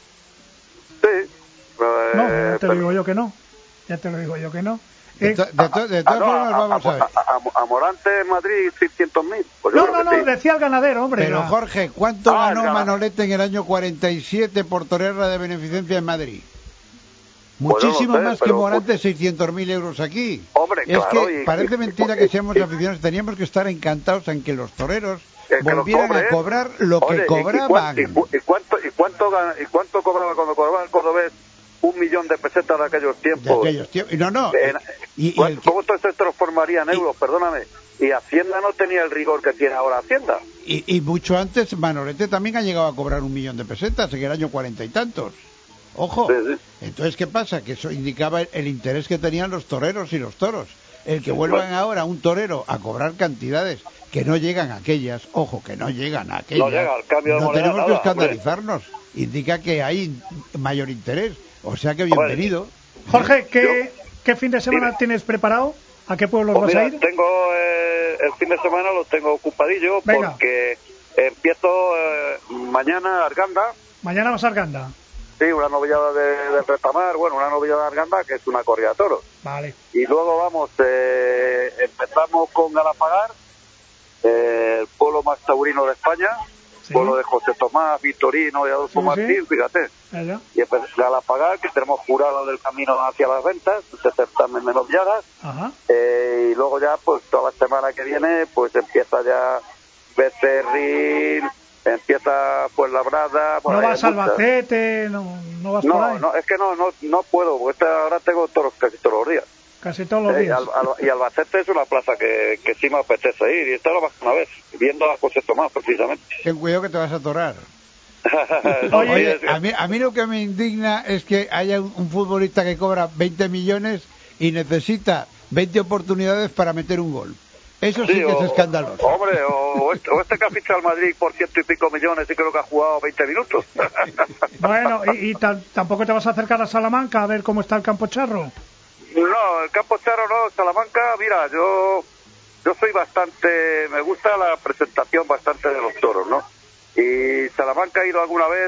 Speaker 9: Sí. Eh,
Speaker 2: No, ya te
Speaker 9: pero-
Speaker 2: lo digo yo que no. Ya te lo digo yo que no.
Speaker 3: De,
Speaker 2: Eh,
Speaker 3: to- de to- de
Speaker 9: Ah,
Speaker 3: todas
Speaker 9: no,
Speaker 3: formas,
Speaker 9: a,
Speaker 3: vamos a ver.
Speaker 9: a, a- a Morante en Madrid seiscientos mil. Pues yo
Speaker 2: no,
Speaker 9: creo
Speaker 2: no,
Speaker 9: que
Speaker 2: no,
Speaker 9: sí.
Speaker 2: decía el ganadero, hombre.
Speaker 3: Pero
Speaker 2: la-
Speaker 3: Jorge, ¿cuánto
Speaker 9: Ah,
Speaker 3: ganó
Speaker 9: el gana-
Speaker 3: Manolete en el año cuarenta y siete por torearla de beneficencia en Madrid?
Speaker 9: Pues no lo
Speaker 3: Muchísimo
Speaker 9: sé,
Speaker 3: más que
Speaker 9: pero,
Speaker 3: Morante, seiscientos mil euros aquí.
Speaker 9: Hombre,
Speaker 3: es
Speaker 9: claro,
Speaker 3: que
Speaker 9: y-
Speaker 3: parece
Speaker 9: y-
Speaker 3: mentira
Speaker 9: y-
Speaker 3: que seamos
Speaker 9: y-
Speaker 3: aficionados. Teníamos que estar encantados en que los toreros
Speaker 9: Eh, que lo
Speaker 3: volvieran
Speaker 9: cobre,
Speaker 3: a
Speaker 9: ¿eh?
Speaker 3: cobrar lo
Speaker 9: Oye,
Speaker 3: que
Speaker 9: ¿y-
Speaker 3: cobraban.
Speaker 9: ¿Y, cu- y, cuánto, y, cuánto, gana- ¿Y cuánto cobraba cuando cobraba el cordobés un millón de pesetas de aquellos
Speaker 3: De
Speaker 9: tiempos?
Speaker 3: aquellos tiempos. Y no, no.
Speaker 9: En-
Speaker 3: y, y
Speaker 9: ¿cuánto-
Speaker 3: el que-
Speaker 9: ¿Cómo todo esto se transformaría en euros? Perdóname. Y Hacienda no tenía el rigor que tiene ahora Hacienda.
Speaker 3: y- y mucho antes, Manolete también ha llegado a cobrar un millón de pesetas en el año cuarenta y tantos. Ojo.
Speaker 9: Sí, sí.
Speaker 3: Entonces, ¿qué pasa? Que eso indicaba el, el interés que tenían los toreros y los toros. El que vuelvan ahora un torero a cobrar cantidades que no llegan a aquellas, ojo, que no llegan a aquellas,
Speaker 9: No llega al cambio de
Speaker 3: no
Speaker 9: moneda,
Speaker 3: tenemos que
Speaker 9: nada,
Speaker 3: escandalizarnos. Indica que hay mayor interés. O sea que
Speaker 9: Hombre,
Speaker 3: bienvenido.
Speaker 2: Jorge, ¿qué, ¿qué fin de semana
Speaker 9: Dime.
Speaker 2: tienes preparado? ¿A qué pueblos
Speaker 9: Pues
Speaker 2: vas
Speaker 9: mira,
Speaker 2: a ir?
Speaker 9: tengo eh, el fin de semana lo tengo ocupadillo
Speaker 2: Venga.
Speaker 9: porque empiezo eh, mañana a Arganda.
Speaker 2: Mañana vas a Arganda.
Speaker 9: Sí, una novillada de, del Retamar, bueno, una novillada de Arganda que es una corrida de toros.
Speaker 2: Vale.
Speaker 9: Y luego vamos, eh, empezamos con Galapagar, eh, el pueblo más taurino de España,
Speaker 2: Sí.
Speaker 9: pueblo de José Tomás, Victorino y Adolfo
Speaker 2: Sí, sí.
Speaker 9: Martín, fíjate.
Speaker 2: Allá.
Speaker 9: Y empe- Galapagar, que tenemos jurado del camino hacia las ventas, de certamen de novilladas.
Speaker 2: Ajá.
Speaker 9: Eh, y luego ya, pues toda la semana que viene, pues empieza ya Becerril, empieza pues Labrada. Bueno,
Speaker 2: ¿No
Speaker 9: hay
Speaker 2: vas a
Speaker 9: muchas.
Speaker 2: Albacete? ¿No, no vas por
Speaker 9: No,
Speaker 2: ahí?
Speaker 9: no, es que no, no, no puedo, porque esta- ahora tengo toros casi todos los días.
Speaker 2: Casi todos los
Speaker 9: Eh, y,
Speaker 2: días.
Speaker 9: Al- Al- y Albacete es una plaza que, que sí me apetece ir, y esta la más que una vez, viendo a José Tomás precisamente.
Speaker 3: Ten cuidado que te vas a atorar.
Speaker 2: Oye,
Speaker 3: Oye, a mí, a mí lo que me indigna es que haya un, un futbolista que cobra veinte millones y necesita veinte oportunidades para meter un gol. Eso sí,
Speaker 9: Sí,
Speaker 3: que
Speaker 9: o-
Speaker 3: es escandaloso.
Speaker 9: Hombre, o, o este, o este que ha fichado al Madrid por ciento y pico millones y creo que ha jugado veinte minutos.
Speaker 2: Bueno, y, y tam- tampoco te vas a acercar a Salamanca a ver cómo está el Campo Charro.
Speaker 9: No, el Campo Charro no, Salamanca, mira, yo yo soy bastante, me gusta la presentación bastante de los toros, ¿no? Y Salamanca he ido alguna vez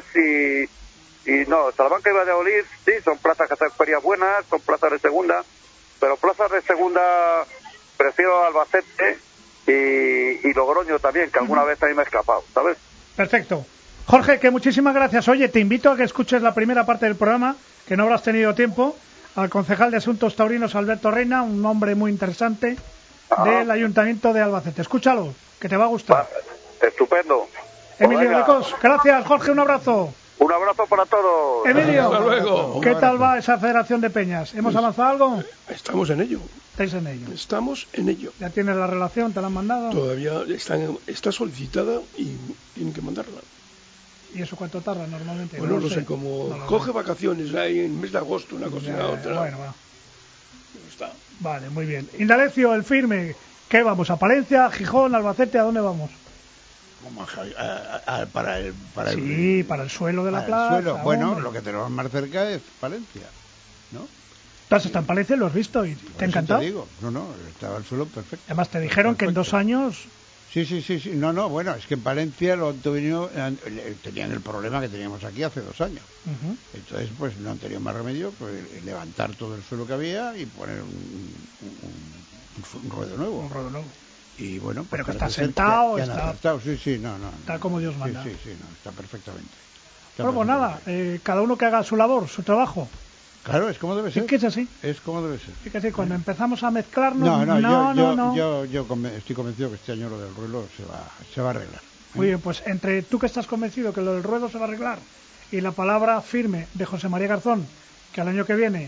Speaker 9: y, y no, Salamanca y Valladolid, sí, son plazas que hacen ferias buenas, son plazas de segunda, pero plazas de segunda prefiero Albacete y, y Logroño también, que alguna vez a mí me he escapado, ¿sabes?
Speaker 2: Perfecto. Jorge, que muchísimas gracias. Oye, te invito a que escuches la primera parte del programa, que no habrás tenido tiempo, al concejal de Asuntos Taurinos, Alberto Reina, un hombre muy interesante
Speaker 9: Ajá.
Speaker 2: del Ayuntamiento de Albacete. Escúchalo, que te va a gustar.
Speaker 9: Va, estupendo.
Speaker 2: Emilio
Speaker 9: Pues venga,
Speaker 2: Lecos, gracias. Jorge, un abrazo.
Speaker 9: un abrazo para todos.
Speaker 2: Emilio,
Speaker 5: Hasta luego.
Speaker 2: ¿qué tal va esa Federación de Peñas? ¿Hemos avanzado algo?
Speaker 5: Estamos en ello.
Speaker 2: Estáis en ello.
Speaker 5: Estamos en ello.
Speaker 2: ¿Ya tienes la relación? ¿Te la han mandado?
Speaker 5: Todavía está, está solicitada y tienen que mandarla.
Speaker 2: ¿Y eso cuánto tarda normalmente?
Speaker 5: Bueno,
Speaker 2: No
Speaker 5: no sé, como
Speaker 2: No lo
Speaker 5: coge
Speaker 2: sé.
Speaker 5: vacaciones ahí en el mes de agosto, una cosa y la
Speaker 2: Ya,
Speaker 5: otra.
Speaker 2: Bueno, va.
Speaker 5: No está.
Speaker 2: Vale, muy bien. Indalecio, el firme. ¿Qué vamos? ¿A Palencia, a Gijón, Albacete? ¿A dónde vamos?
Speaker 3: Como a- a- a- para el, para el,
Speaker 2: Sí, para el suelo de la
Speaker 3: para el
Speaker 2: plaza.
Speaker 3: suelo. Bueno,
Speaker 2: hombre.
Speaker 3: lo que tenemos más cerca es Palencia, ¿no?
Speaker 2: Tú has estado en Palencia y lo has visto y
Speaker 3: Por
Speaker 2: te ha
Speaker 3: eso
Speaker 2: encantado.
Speaker 3: Te digo. No, no, estaba el suelo perfecto.
Speaker 2: Además te dijeron que en dos
Speaker 3: Perfecto.
Speaker 2: años...
Speaker 3: Sí, sí, sí, sí. No, no, bueno, es que en Palencia lo han tenido, han- tenían el problema que teníamos aquí hace dos años.
Speaker 2: Ujú.
Speaker 3: Entonces, pues no han tenido más remedio pues levantar todo el suelo que había y poner un, un, un- un ruedo nuevo.
Speaker 2: Un ruedo nuevo.
Speaker 3: Y bueno, pues
Speaker 2: Pero que
Speaker 3: parece
Speaker 2: está
Speaker 3: ser
Speaker 2: sentado,
Speaker 3: que han
Speaker 2: está-
Speaker 3: acertado. Sí, sí, no, no.
Speaker 2: está
Speaker 3: no,
Speaker 2: como
Speaker 3: no.
Speaker 2: Dios manda.
Speaker 3: Sí, sí, sí, no, está perfectamente. Está
Speaker 2: Bueno, pues nada,
Speaker 3: perfectamente.
Speaker 2: eh, cada uno que haga su labor, su trabajo.
Speaker 3: Claro, es como debe ser.
Speaker 2: Es que es así.
Speaker 3: Es como debe ser.
Speaker 2: Es que así, cuando empezamos a mezclarnos...
Speaker 3: No, no,
Speaker 2: no,
Speaker 3: yo, yo,
Speaker 2: no.
Speaker 3: yo, yo conven- estoy convencido que este año lo del ruelo se va, se va a arreglar.
Speaker 2: Muy bien, pues entre tú que estás convencido que lo del ruedo se va a arreglar y la palabra firme de José María Garzón, que al año que viene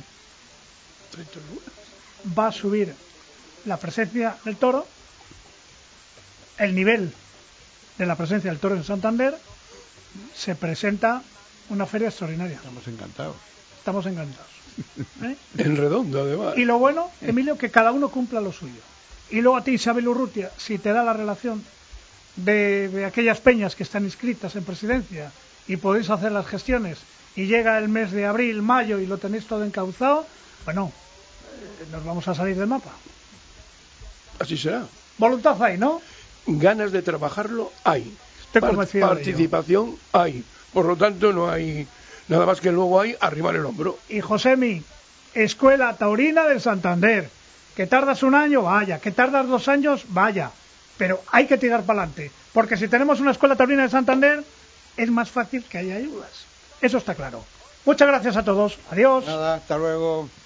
Speaker 2: va a subir la presencia del toro, el nivel de la presencia del toro en Santander, se presenta una feria extraordinaria.
Speaker 3: Estamos encantados.
Speaker 2: Estamos encantados. ¿Eh?
Speaker 5: En redondo, además.
Speaker 2: Y lo bueno, Emilio, que cada uno cumpla lo suyo. Y luego a ti, Isabel Urrutia, si te da la relación de, de aquellas peñas que están inscritas en presidencia y podéis hacer las gestiones y llega el mes de abril, mayo y lo tenéis todo encauzado, bueno, eh, nos vamos a salir del mapa.
Speaker 5: así será.
Speaker 2: Voluntad hay, ¿no?
Speaker 5: Ganas de trabajarlo hay.
Speaker 2: Estoy
Speaker 5: Par-
Speaker 2: convencido de
Speaker 5: participación hay. Por lo tanto, no hay nada más que luego hay arrimar el hombro.
Speaker 2: Y Josemi, Escuela Taurina del Santander. Que tardas un año, vaya. Que tardas dos años, vaya. Pero hay que tirar para adelante. Porque si tenemos una Escuela Taurina del Santander, es más fácil que haya ayudas. Eso está claro. Muchas gracias a todos. Adiós.
Speaker 3: Nada, hasta luego.